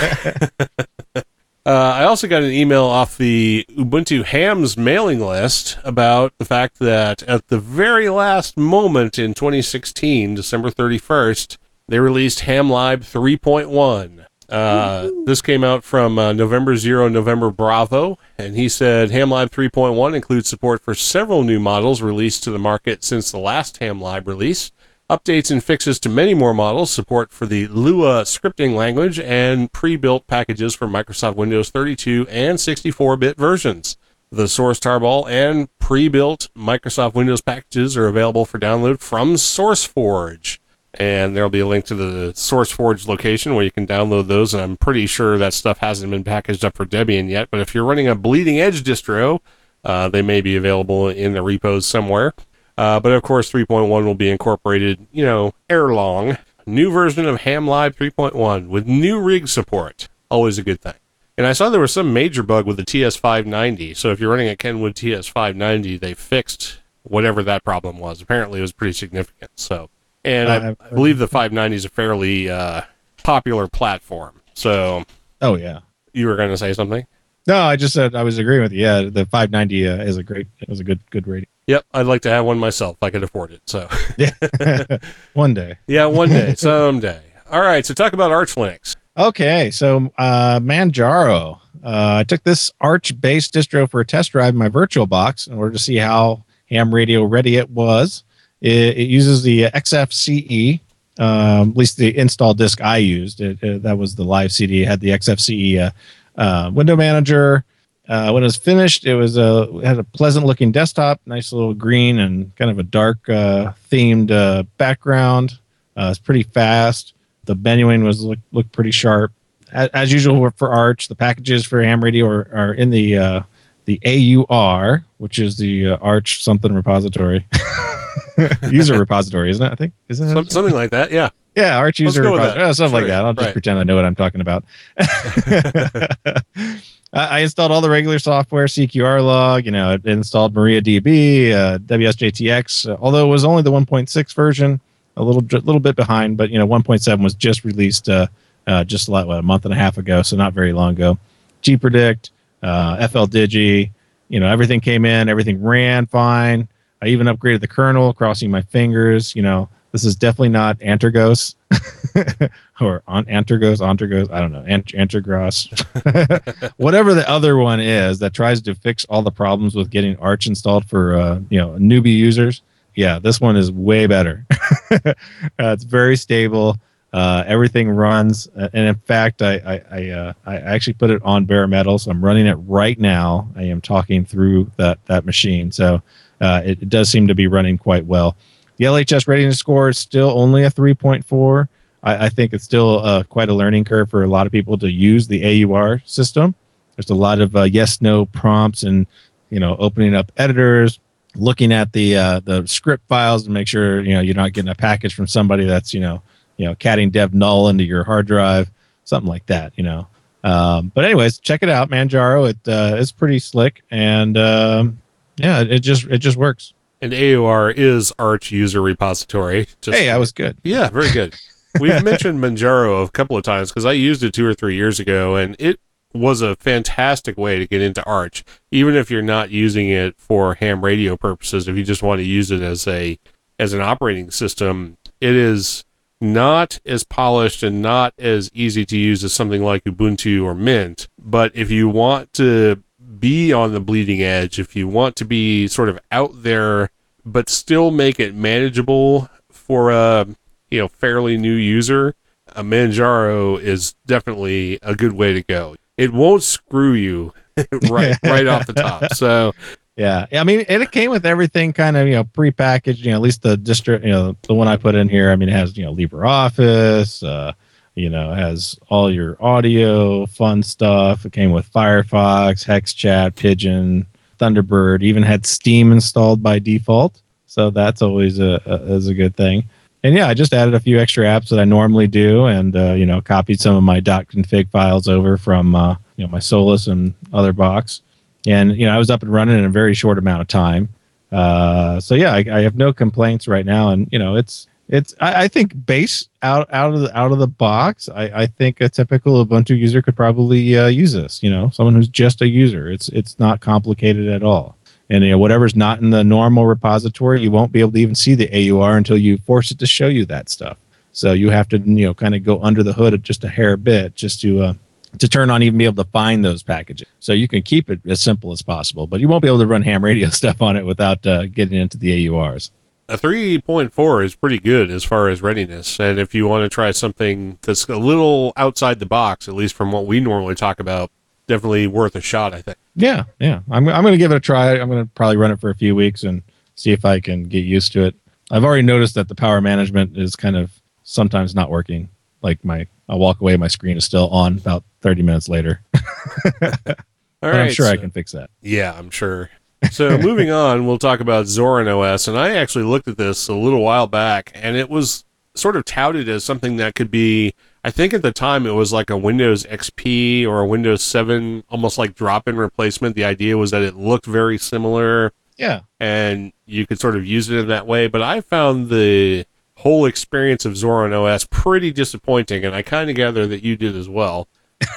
Uh, I also got an email off the Ubuntu Hams mailing list about the fact that at the very last moment in twenty sixteen, December thirty-first, they released HamLib three point one. Uh, this came out from uh, November zero, November Bravo, and he said HamLib three point one includes support for several new models released to the market since the last HamLib release. Updates and fixes to many more models, support for the Lua scripting language, and pre-built packages for Microsoft Windows thirty-two and sixty-four bit versions. The source tarball and pre-built Microsoft Windows packages are available for download from SourceForge. And there'll be a link to the SourceForge location where you can download those, and I'm pretty sure that stuff hasn't been packaged up for Debian yet, but if you're running a bleeding edge distro, uh, they may be available in the repos somewhere. Uh, but of course, three point one will be incorporated, you know, ere long. New version of HamLib three point one with new rig support. Always a good thing. And I saw there was some major bug with the T S five ninety. So if you're running a Kenwood T S five ninety, they fixed whatever that problem was. Apparently, it was pretty significant. So, and uh, I, I believe the five ninety is a fairly uh, popular platform. So, oh yeah, you were going to say something? No, I just said I was agreeing with you. Yeah, the five ninety uh, is a great, it was a good, good rating. Yep, I'd like to have one myself if I could afford it. So, yeah, one day. Yeah, one day, someday. All right, so talk about Arch Linux. Okay, so uh, Manjaro. Uh, I took this Arch-based distro for a test drive in my VirtualBox in order to see how ham radio ready it was. It, it uses the X F C E, um, at least the install disk I used. It, it, that was the live C D. It had the X F C E uh, uh, window manager. Uh, when it was finished, it was a it had a pleasant looking desktop, nice little green and kind of a dark uh, themed uh, background. Uh, it's pretty fast. The menuing was look looked pretty sharp. As, as usual for Arch, the packages for ham radio are, are in the uh, the A U R, which is the uh, Arch something repository, user repository, isn't it? I think isn't it Some, something like that? Yeah. Yeah, Arch user repository, oh, something sure. like that. I'll just right. pretend I know what I'm talking about. I installed all the regular software, C Q R log, you know, it installed MariaDB, uh, W S J T X, uh, although it was only the one point six version, a little little bit behind, but, you know, one point seven was just released uh, uh, just like, what, a month and a half ago, so not very long ago. gpredict, uh, F L Digi, you know, everything came in, everything ran fine. I even upgraded the kernel, crossing my fingers, you know. This is definitely not Antergos or on Antergos, Antergos, I don't know, Ant- Antergos, whatever the other one is that tries to fix all the problems with getting Arch installed for uh, you know newbie users. Yeah, this one is way better. uh, it's very stable. Uh, everything runs, uh, and in fact, I I I, uh, I actually put it on bare metal, so I'm running it right now. I am talking through that that machine, so uh, it, it does seem to be running quite well. The L H S readiness score is still only a three point four. I, I think it's still uh, quite a learning curve for a lot of people to use the A U R system. There's a lot of uh, yes/no prompts, and you know, opening up editors, looking at the uh, the script files to make sure you know you're not getting a package from somebody that's you know you know catting dev null into your hard drive, something like that. You know. Um, but anyways, check it out, Manjaro. It uh, it's pretty slick, and um, yeah, it just it just works. And A U R is Arch user repository. Just, hey, I was good. Yeah, very good. We've mentioned Manjaro a couple of times because I used it two or three years ago, and it was a fantastic way to get into Arch, even if you're not using it for ham radio purposes. If you just want to use it as a as an operating system, it is not as polished and not as easy to use as something like Ubuntu or Mint. But if you want to be on the bleeding edge, if you want to be sort of out there but still make it manageable for a you know fairly new user, a Manjaro is definitely a good way to go. It won't screw you right right off the top. So yeah, I mean, and it came with everything kind of you know prepackaged. You know, at least the distro, you know, the one I put in here. I mean, it has you know LibreOffice. Uh, You know, it has all your audio, fun stuff. It came with Firefox, HexChat, Pigeon, Thunderbird. Even had Steam installed by default, so that's always a, a is a good thing. And yeah, I just added a few extra apps that I normally do, and uh, you know, copied some of my .config files over from uh, you know my Solus and other box. And you know, I was up and running in a very short amount of time. Uh, so yeah, I, I have no complaints right now, and you know, it's it's. I, I think base out out of the out of the box. I, I think a typical Ubuntu user could probably uh, use this. You know, someone who's just a user. It's it's not complicated at all. And you know, whatever's not in the normal repository, you won't be able to even see the A U R until you force it to show you that stuff. So you have to, you know, kind of go under the hood just a hair bit just to uh, to turn on, even be able to find those packages. So you can keep it as simple as possible, but you won't be able to run ham radio stuff on it without uh, getting into the A U Rs. A three point four is pretty good as far as readiness. And if you want to try something that's a little outside the box, at least from what we normally talk about, definitely worth a shot, I think. Yeah, yeah. I'm I'm going to give it a try. I'm going to probably run it for a few weeks and see if I can get used to it. I've already noticed that the power management is kind of sometimes not working. Like my, I'll walk away, my screen is still on about thirty minutes later. All but right, I'm sure so, I can fix that. Yeah, I'm sure. So moving on, we'll talk about Zorin O S. And I actually looked at this a little while back, and it was sort of touted as something that could be, I think at the time it was like a Windows X P or a Windows seven, almost like drop-in replacement. The idea was that it looked very similar. Yeah. And you could sort of use it in that way. But I found the whole experience of Zorin O S pretty disappointing, and I kind of gather that you did as well.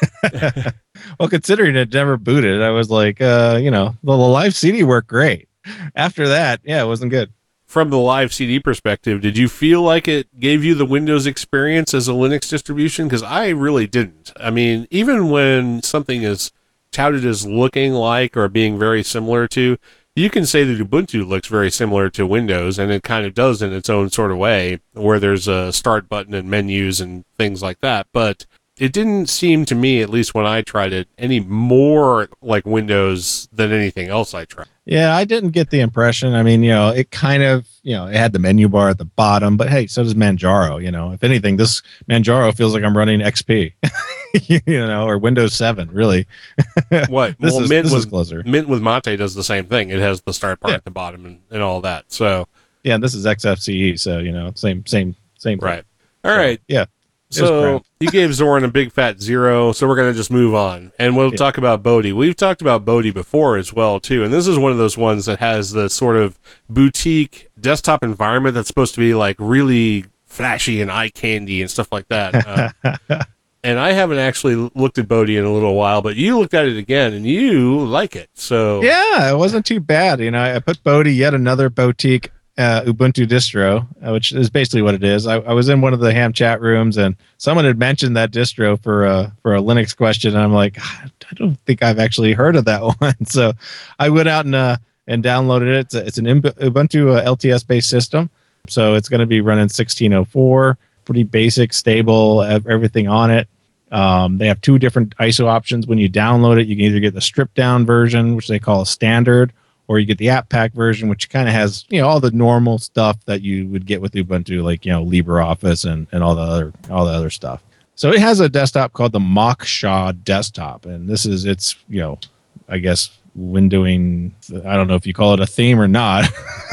Well, considering it never booted, I was like, uh, you know, the, the live C D worked great. After that, yeah, it wasn't good. From the live C D perspective, did you feel like it gave you the Windows experience as a Linux distribution? Because I really didn't. I mean, even when something is touted as looking like or being very similar to, you can say that Ubuntu looks very similar to Windows, and it kind of does in its own sort of way, where there's a start button and menus and things like that. But it didn't seem to me, at least when I tried it, any more like Windows than anything else I tried. Yeah, I didn't get the impression. I mean, you know, it kind of, you know, it had the menu bar at the bottom, but hey, so does Manjaro. You know, if anything, this Manjaro feels like I'm running X P, you know, or Windows seven, really. What? this well, is, Mint this with, is closer. Mint with Mate does the same thing. It has the start bar Yeah. at the bottom and, and all that. So Yeah, this is X F C E, so, you know, same, same, same. thing. right. All So, right. Yeah. So you gave Zorin a big fat zero, so we're going to just move on. And we'll Yeah. talk about Bodhi. We've talked about Bodhi before as well, too. And this is one of those ones that has the sort of boutique desktop environment that's supposed to be like really flashy and eye candy and stuff like that. Uh, and I haven't actually looked at Bodhi in a little while, but you looked at it again and you like it. So Yeah, it wasn't too bad. You know, I put Bodhi, yet another boutique uh, Ubuntu distro, uh, which is basically what it is. I, I was in one of the ham chat rooms, and someone had mentioned that distro for a for a Linux question, and I'm like, I don't think I've actually heard of that one. So I went out and uh, and downloaded it. It's, a, it's an Ubuntu uh, L T S based system, so it's going to be running sixteen oh four, pretty basic, stable, everything on it. Um, they have two different I S O options. When you download it, you can either get the stripped down version, which they call a standard, or you get the app pack version, which kind of has, you know, all the normal stuff that you would get with Ubuntu, like, you know, LibreOffice and, and all the other all the other stuff. So it has a desktop called the Moksha desktop, and this is its, you know, I guess windowing. I don't know if you call it a theme or not,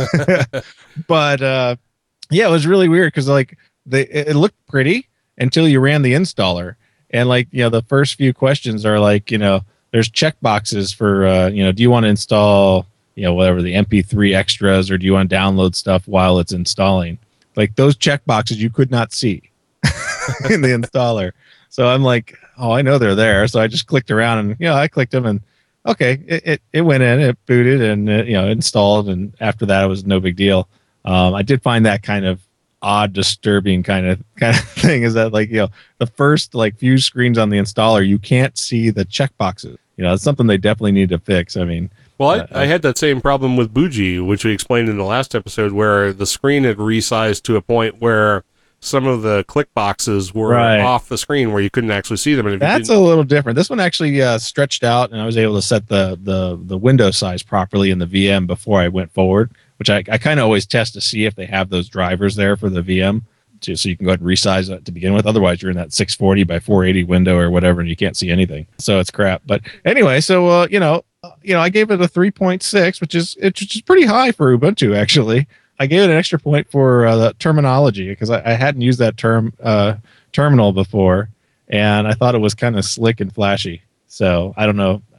but uh, yeah, it was really weird because like they it looked pretty until you ran the installer, and like, you know, the first few questions are like, you know, there's check boxes for uh, you know, do you want to install, you know, whatever the M P three extras, or do you want to download stuff while it's installing? Like those check boxes you could not see in the installer. So I'm like, oh, I know they're there. So I just clicked around, and, you know, I clicked them, and okay, it, it, it went in, it booted, and it, you know, installed. And after that, it was no big deal. Um, I did find that kind of odd, disturbing kind of kind of thing, is that, like, you know, the first like few screens on the installer, you can't see the check boxes. You know, it's something they definitely need to fix. I mean, Well, I, Uh, I had that same problem with Bougie, which we explained in the last episode, where the screen had resized to a point where some of the click boxes were Right. off the screen where you couldn't actually see them. And if that's you a little different. This one actually uh, stretched out, and I was able to set the the the window size properly in the V M before I went forward, which I, I kind of always test to see if they have those drivers there for the V M, to, so you can go ahead and resize it to begin with. Otherwise, you're in that six forty by four eighty window or whatever, and you can't see anything. So it's crap. But anyway, so uh, you know, uh, you know, I gave it a three point six, which is it's just pretty high for Ubuntu, actually. I gave it an extra point for uh, the terminology, because I, I hadn't used that term uh, terminal before, and I thought it was kind of slick and flashy. So I don't know.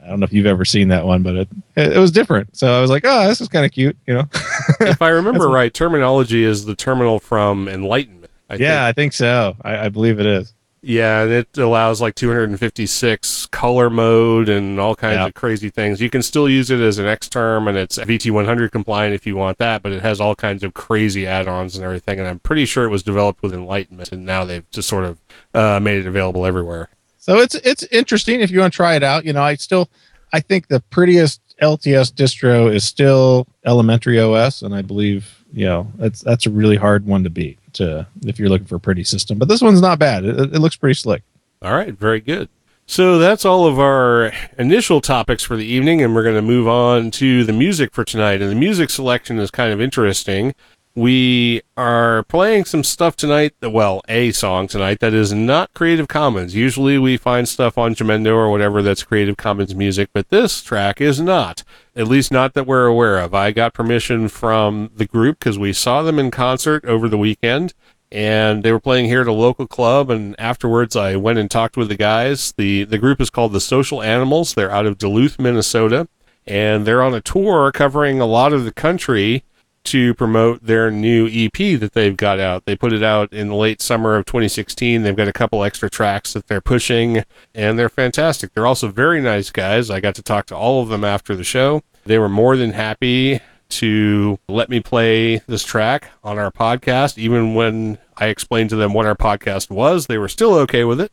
I don't know if you've ever seen that one, but it it was different. So I was like, oh, this is kind of cute, you know. If I remember right, terminology is the terminal from Enlightenment. I yeah, think. I think so. I, I believe it is. Yeah, and it allows like two hundred fifty-six color mode and all kinds Yeah. of crazy things. You can still use it as an X term, and it's V T one hundred compliant if you want that, but it has all kinds of crazy add-ons and everything, and I'm pretty sure it was developed with Enlightenment, and now they've just sort of uh, made it available everywhere. So it's it's interesting if you want to try it out. You know, I still I think the prettiest L T S distro is still Elementary O S, and I believe you know that's that's a really hard one to beat to if you're looking for a pretty system. But this one's not bad. It, it looks pretty slick. All right, very good. So that's all of our initial topics for the evening, and we're going to move on to the music for tonight. And the music selection is kind of interesting. We are playing some stuff tonight, well, a song tonight that is not Creative Commons. Usually we find stuff on Jamendo or whatever that's Creative Commons music, but this track is not, at least not that we're aware of. I got permission from the group because we saw them in concert over the weekend, and they were playing here at a local club, and afterwards I went and talked with the guys. The, the group is called The Social Animals. They're out of Duluth, Minnesota, and they're on a tour covering a lot of the country to promote their new E P that they've got out. They put it out in the late summer of twenty sixteen. They've got a couple extra tracks that they're pushing, and they're fantastic. They're also very nice guys. I got to talk to all of them after the show. They were more than happy to let me play this track on our podcast. Even when I explained to them what our podcast was, they were still okay with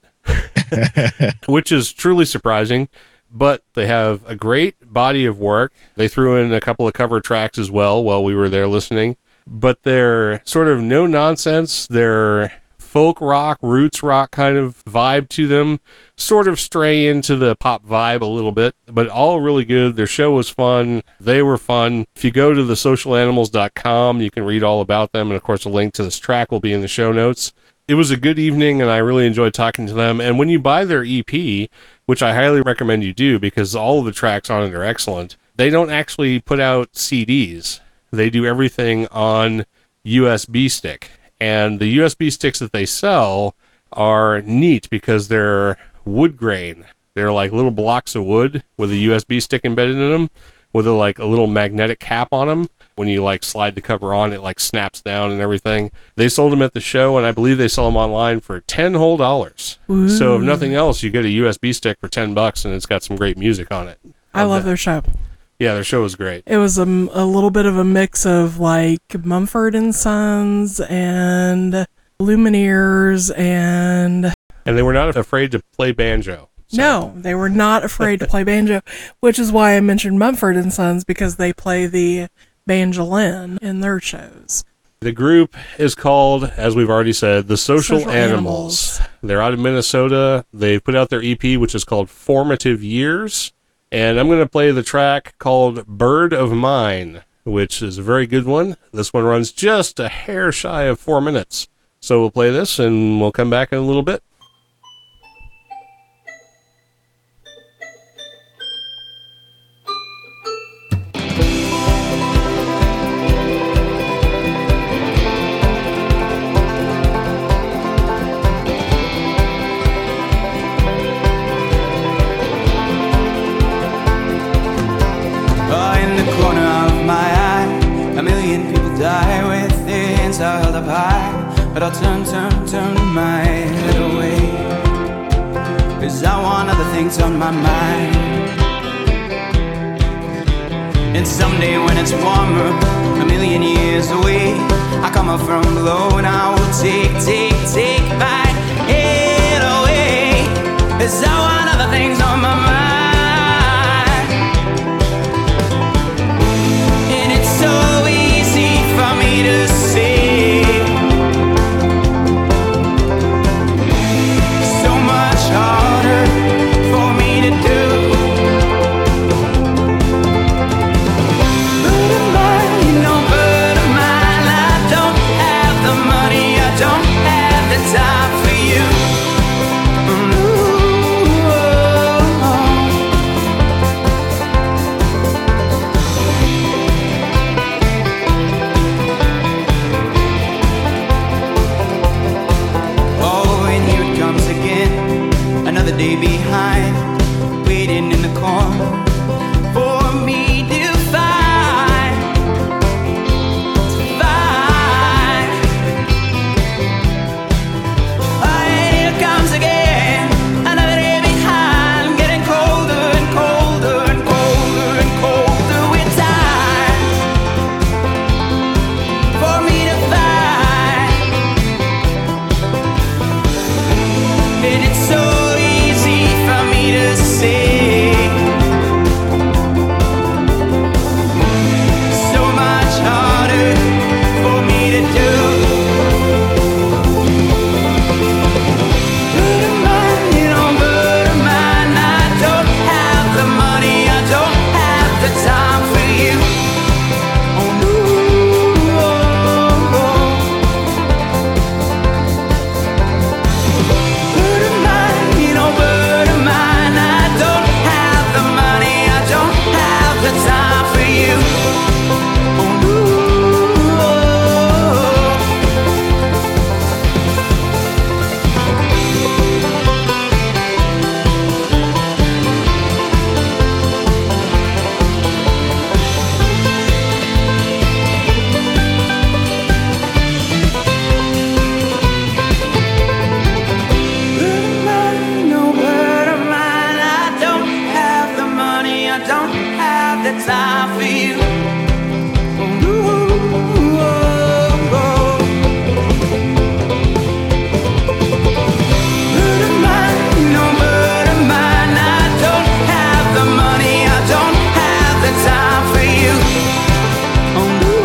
it, which is truly surprising. But they have a great body of work. They threw in a couple of cover tracks as well while we were there listening. But they're sort of no nonsense. They're folk rock, roots rock kind of vibe to them. Sort of stray into the pop vibe a little bit, but all really good. Their show was fun. They were fun. If you go to the social animals dot com, you can read all about them. And of course, a link to this track will be in the show notes. It was a good evening, and I really enjoyed talking to them. And when you buy their E P, which I highly recommend you do because all of the tracks on it are excellent, they don't actually put out C Ds. They do everything on U S B stick. And the U S B sticks that they sell are neat because they're wood grain. They're like little blocks of wood with a U S B stick embedded in them with a, like a little magnetic cap on them. When you like slide the cover on, it like snaps down and everything. They sold them at the show, and I believe they sell them online for ten whole dollars. Ooh. So if nothing else, you get a U S B stick for ten bucks, and it's got some great music on it. I love their show. Yeah, their show was great. It was a, a little bit of a mix of like Mumford and Sons and Lumineers and... And they were not afraid to play banjo. So. No, they were not afraid to play banjo, which is why I mentioned Mumford and Sons, because they play the banjolin in their shows. The group is called, as we've already said, The Social, Social Animals. Animals. They're out of Minnesota. They put out their E P, which is called Formative Years. And I'm going to play the track called Bird of Mine, which is a very good one. This one runs just a hair shy of four minutes. So we'll play this, and we'll come back in a little bit. Held up high, but I'll turn, turn, turn my head away, 'cause I want other things on my mind. And someday when it's warmer, a million years away, I come up from below and I will take, take, take my head away, 'cause I want other things on my mind. And it's so easy for me to say, harder for me to do. Bird of mine, you know, bird of mine, I don't have the money, I don't have the time for you. Ooh, oh, oh. And it's so easy for me to say, so much harder for me to do. But of mine, you know, but of mine, I don't have the money, I don't have the time for you. Oh no. But of mine, you know, but of mine, I don't have the money, I don't have the time for you. Oh no. But of mine, no, but of mine, I don't have the money, I don't have the time for you. Oh, no. But of mine, no, but of mine, I don't have the money, I don't have the time for you. Oh, no.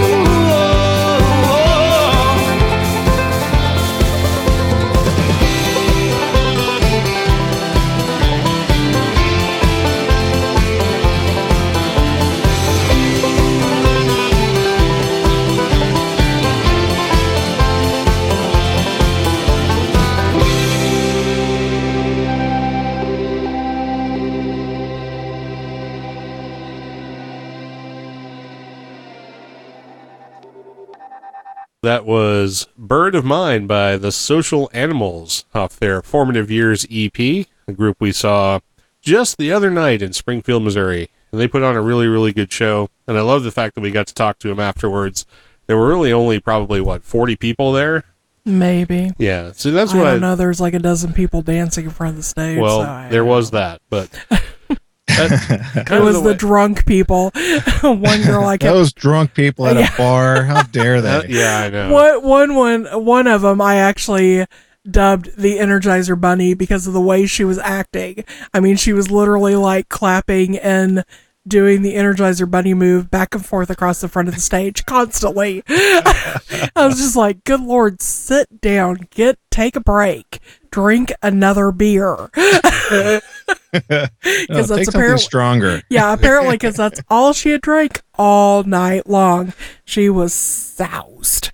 That was Bird of Mine by the Social Animals off their Formative Years E P, a group we saw just the other night in Springfield, Missouri. And they put on a really, really good show. And I love the fact that we got to talk to them afterwards. There were really only probably, what, forty people there? Maybe. Yeah, so that's I what I... don't know. There's like a dozen people dancing in front of the stage. Well, so I there don't was know. that, but... That, It kind of was the way- drunk people. One girl I kept Those drunk people at Yeah. a bar. How dare they? Uh, yeah, I know. One, one, one, one of them I actually dubbed the Energizer Bunny because of the way she was acting. I mean, she was literally like clapping and doing the Energizer Bunny move back and forth across the front of the stage constantly. I was just like, good Lord, sit down, get, take a break, drink another beer. No, that's take something apparently- stronger. Yeah, apparently because that's all she had drank all night long. She was soused.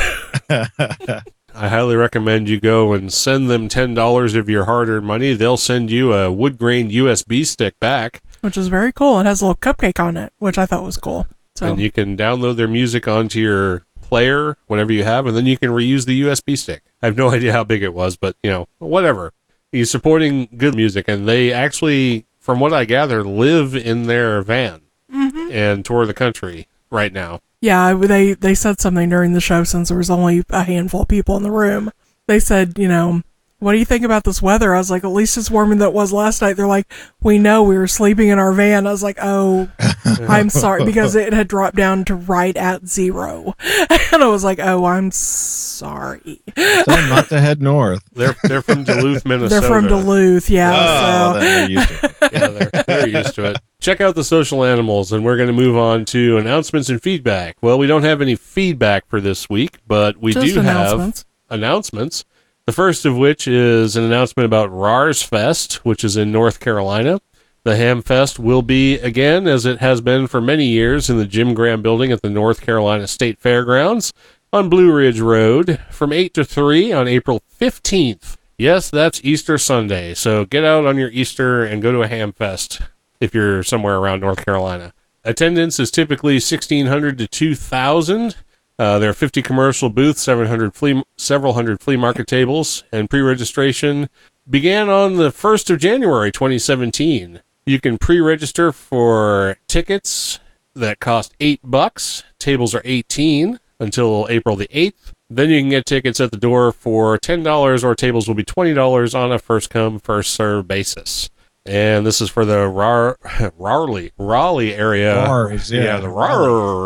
I highly recommend you go and send them ten dollars of your hard-earned money. They'll send you a wood-grain U S B stick back, Which is very cool. It has a little cupcake on it, which I thought was cool. So and you can download their music onto your player whenever you have, and then you can reuse the U S B stick. I have no idea how big it was, but, you know, whatever. He's supporting good music, and they actually, from what I gather, live in their van Mm-hmm. and tour the country right now. yeah, they they said something during the show since there was only a handful of people in the room. They said, you know, what do you think about this weather? I was like, at least it's warmer than it was last night. They're like, we know, we were sleeping in our van. I was like, oh, I'm sorry, because it had dropped down to right at zero. And I was like, oh, I'm sorry. Tell them not to head north. They're they're from Duluth, Minnesota. They're from Duluth, yeah. Oh, so. then they're used to it. Yeah, they're, they're used to it. Check out the Social Animals, and we're going to move on to announcements and feedback. Well, we don't have any feedback for this week, but we Just do announcements. have announcements. The first of which is an announcement about Rars Fest, which is in North Carolina. The Ham Fest will be, again, as it has been for many years, in the Jim Graham Building at the North Carolina State Fairgrounds on Blue Ridge Road from eight to three on April fifteenth. Yes, that's Easter Sunday, so get out on your Easter and go to a Ham Fest if you're somewhere around North Carolina. Attendance is typically sixteen hundred to two thousand. Uh, there are fifty commercial booths, seven hundred flea, several hundred flea market tables, and pre-registration began on the first of January twenty seventeen. You can pre-register for tickets that cost eight bucks. Tables are eighteen until April the eighth. Then you can get tickets at the door for ten dollars, or tables will be twenty dollars on a first-come, first-served basis. And this is for the Rar- Raleigh, Raleigh area. Rars, yeah. the Raleigh,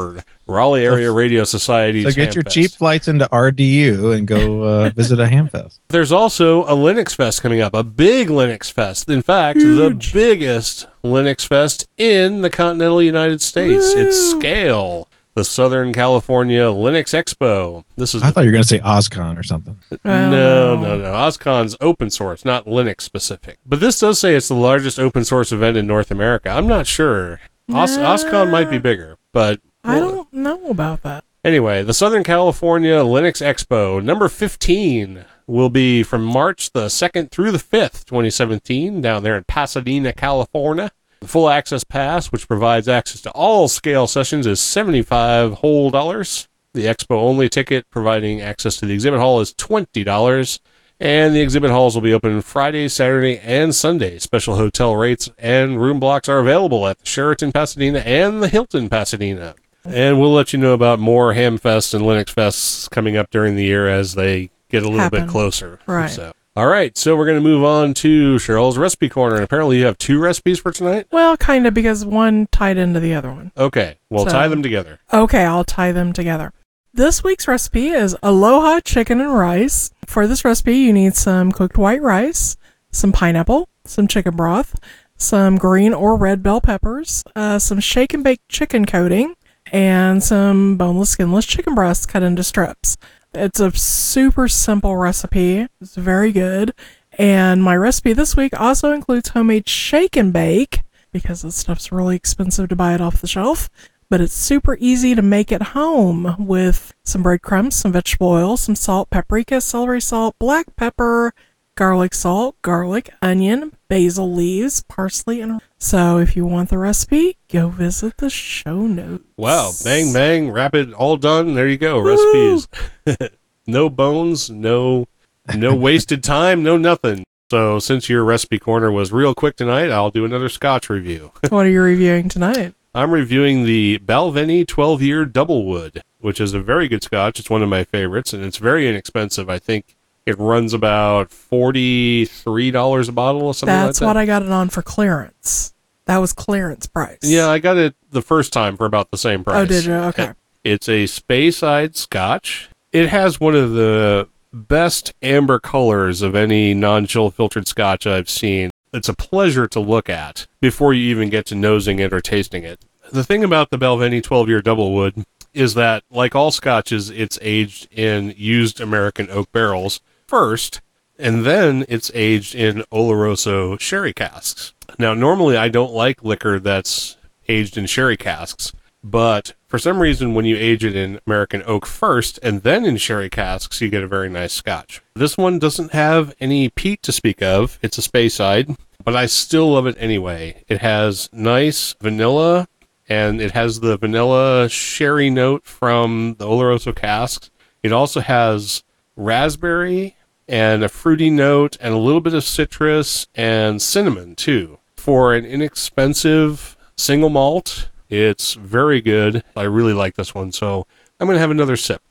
Raleigh Area Radio Society. So get your cheap flights into R D U and go uh, visit a Hamfest. There's also a Linux Fest coming up, a big Linux Fest. In fact, Huge. the biggest Linux Fest in the continental United States. Woo. It's scale. The Southern California Linux Expo. This is I thought you were going to say OSCON or something. No, no, no. OSCON's open source, not Linux specific. But this does say it's the largest open source event in North America. I'm not sure. Os- nah. OSCON might be bigger, but I don't know about that. Anyway, the Southern California Linux Expo, number fifteen, will be from March the second through the fifth, twenty seventeen, down there in Pasadena, California. The full access pass, which provides access to all scale sessions, is seventy-five whole dollars. The expo only ticket providing access to the exhibit hall is twenty dollars. And the exhibit halls will be open Friday, Saturday, and Sunday. Special hotel rates and room blocks are available at the Sheraton Pasadena and the Hilton Pasadena. And we'll let you know about more Hamfest and Linux Fests coming up during the year as they get a little Happen. bit closer. Right. So. All right, so we're going to move on to Cheryl's Recipe Corner. And apparently you have two recipes for tonight? Well, kind of, because one tied into the other one. Okay, we'll so, tie them together. Okay, I'll tie them together. This week's recipe is Aloha Chicken and Rice. For this recipe, you need some cooked white rice, some pineapple, some chicken broth, some green or red bell peppers, uh, some shake and bake chicken coating, and some boneless, skinless chicken breasts cut into strips. It's a super simple recipe. It's very good. And my recipe this week also includes homemade shake and bake, because this stuff's really expensive to buy it off the shelf. But it's super easy to make at home with some breadcrumbs, some vegetable oil, some salt, paprika, celery salt, black pepper, garlic salt, garlic, onion, basil leaves, parsley, and so if you want the recipe, go visit the show notes. Wow, bang, bang, rapid, all done. There you go, Woo! Recipes. No bones, no no wasted time, no nothing. So since your recipe corner was real quick tonight, I'll do another Scotch review. What are you reviewing tonight? I'm reviewing the Balvenie twelve-year Doublewood, which is a very good Scotch. It's one of my favorites, and it's very inexpensive. I think it runs about forty-three dollars a bottle or something That's like that. what I got it on for clearance. That was clearance price. Yeah, I got it the first time for about the same price. Oh, did you? Okay. It's a Speyside Scotch. It has one of the best amber colors of any non-chill filtered Scotch I've seen. It's a pleasure to look at before you even get to nosing it or tasting it. The thing about the Balvenie twelve-year Doublewood is that, like all Scotches, it's aged in used American oak barrels first, and then it's aged in Oloroso sherry casks. Now, normally I don't like liquor that's aged in sherry casks, but for some reason, when you age it in American oak first and then in sherry casks, you get a very nice Scotch. This one doesn't have any peat to speak of. It's a Speyside, but I still love it anyway. It has nice vanilla, and it has the vanilla sherry note from the Oloroso casks. It also has raspberry and a fruity note and a little bit of citrus and cinnamon, too. For an inexpensive single malt, it's very good. I really like this one, so I'm going to have another sip.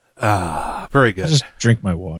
Ah, very good. I'll just drink my water.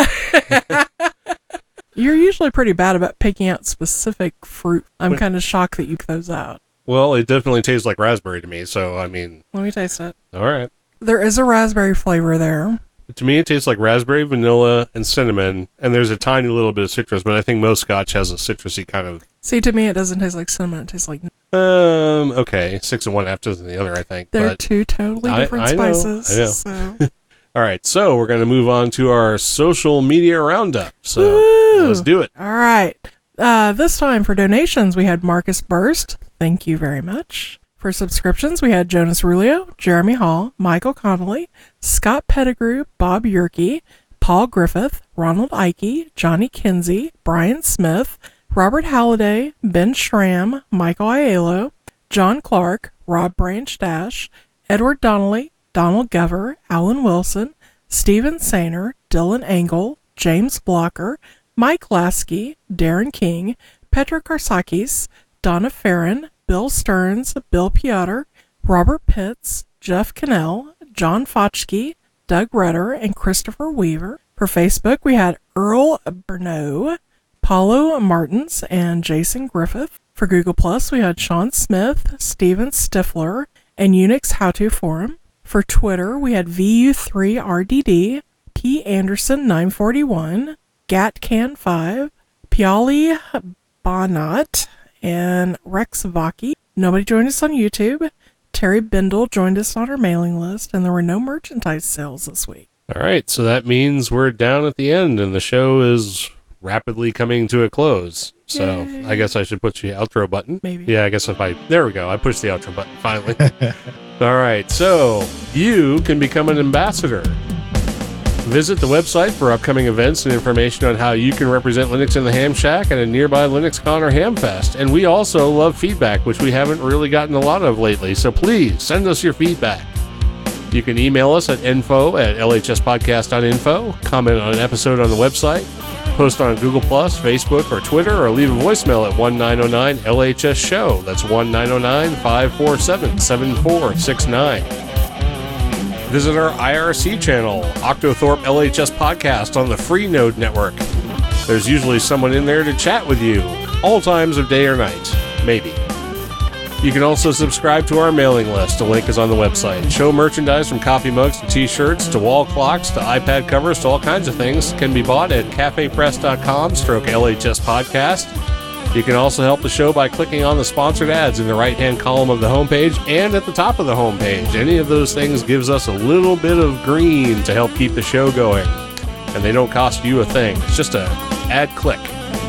You're usually pretty bad about picking out specific fruit. I'm kind of shocked that you pick those out. Well, it definitely tastes like raspberry to me, so, I mean... Let me taste it. All right. There is a raspberry flavor there. To me, it tastes like raspberry, vanilla, and cinnamon, and there's a tiny little bit of citrus, but I think most Scotch has a citrusy kind of... See, to me, it doesn't taste like cinnamon. It tastes like... Um, okay. Six and one after the other, I think. They're but two totally different I, I know, spices. I know. So. All right, so we're going to move on to our social media roundup. So Woo! Let's do it. All right. Uh, this time for donations, we had Marcus Burst. Thank you very much. For subscriptions, we had Jonas Rulio, Jeremy Hall, Michael Connolly, Scott Pettigrew, Bob Yerke, Paul Griffith, Ronald Ike, Johnny Kinsey, Brian Smith, Robert Halliday, Ben Schramm, Michael Aiello, John Clark, Rob Branch Dash, Edward Donnelly, Donald Gover, Alan Wilson, Stephen Sainer, Dylan Engel, James Blocker, Mike Lasky, Darren King, Petra Karsakis, Donna Farron, Bill Stearns, Bill Piotr, Robert Pitts, Jeff Cannell, John Fochke, Doug Rutter, and Christopher Weaver. For Facebook, we had Earl Berneau, Paulo Martins, and Jason Griffith. For Google Plus, we had Sean Smith, Steven Stifler, and Unix How-To Forum. For Twitter, we had V U three R D D, P Anderson nine forty-one, Gatcan five, Piali Bonat, and Rex Vaki. Nobody joined us on YouTube. Terry Bindle joined us on our mailing list, and there were no merchandise sales this week. All right, so that means we're down at the end, and the show is rapidly coming to a close. So Yay. I guess I should put the outro button. Maybe. Yeah, I guess if I... There we go. I pushed the outro button, finally. All right, so you can become an ambassador. Visit the website for upcoming events and information on how you can represent Linux in the Ham Shack at a nearby LinuxCon or Hamfest. And we also love feedback, which we haven't really gotten a lot of lately. So please send us your feedback. You can email us at info at lhspodcast dot info, comment on an episode on the website, post on Google Plus, Facebook, or Twitter, or leave a voicemail at one nine zero nine L H S show. That's one nine zero nine, five four seven, seven four six nine. Visit our I R C channel, Octothorpe L H S Podcast, on the Freenode network. There's usually someone in there to chat with you, all times of day or night, maybe. You can also subscribe to our mailing list. A link is on the website. Show merchandise from coffee mugs to t-shirts to wall clocks to iPad covers to all kinds of things can be bought at cafe press dot com stroke L H S podcast. You can also help the show by clicking on the sponsored ads in the right-hand column of the homepage and at the top of the homepage. Any of those things gives us a little bit of green to help keep the show going. And they don't cost you a thing. It's just a ad click.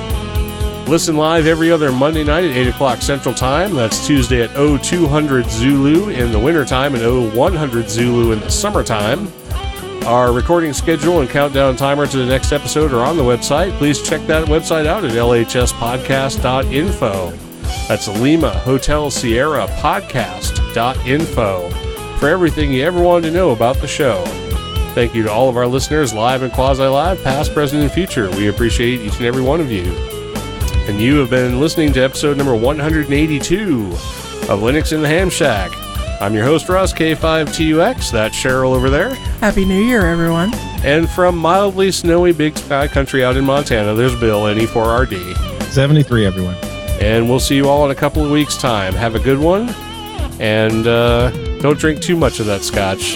Listen live every other Monday night at eight o'clock Central Time. That's Tuesday at oh two hundred Zulu in the wintertime and oh one hundred Zulu in the summertime. Our recording schedule and countdown timer to the next episode are on the website. Please check that website out at L H S podcast dot info. That's Lima Hotel Sierra podcast dot info for everything you ever wanted to know about the show. Thank you to all of our listeners, live and quasi-live, past, present, and future. We appreciate each and every one of you. And you have been listening to episode number one hundred eighty-two of Linux in the Ham Shack. I'm your host, Russ, K five T U X. That's Cheryl over there. Happy New Year, everyone. And from mildly snowy Big Sky Country out in Montana, there's Bill, N E four R D. seventy-three, everyone. And we'll see you all in a couple of weeks' time. Have a good one. And uh, don't drink too much of that scotch.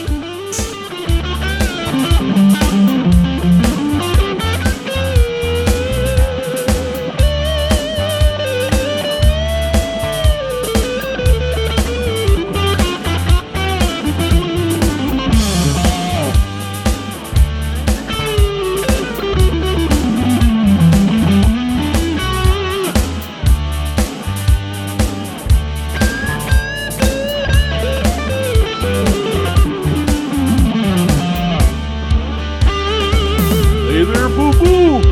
Hey there, boo-boo!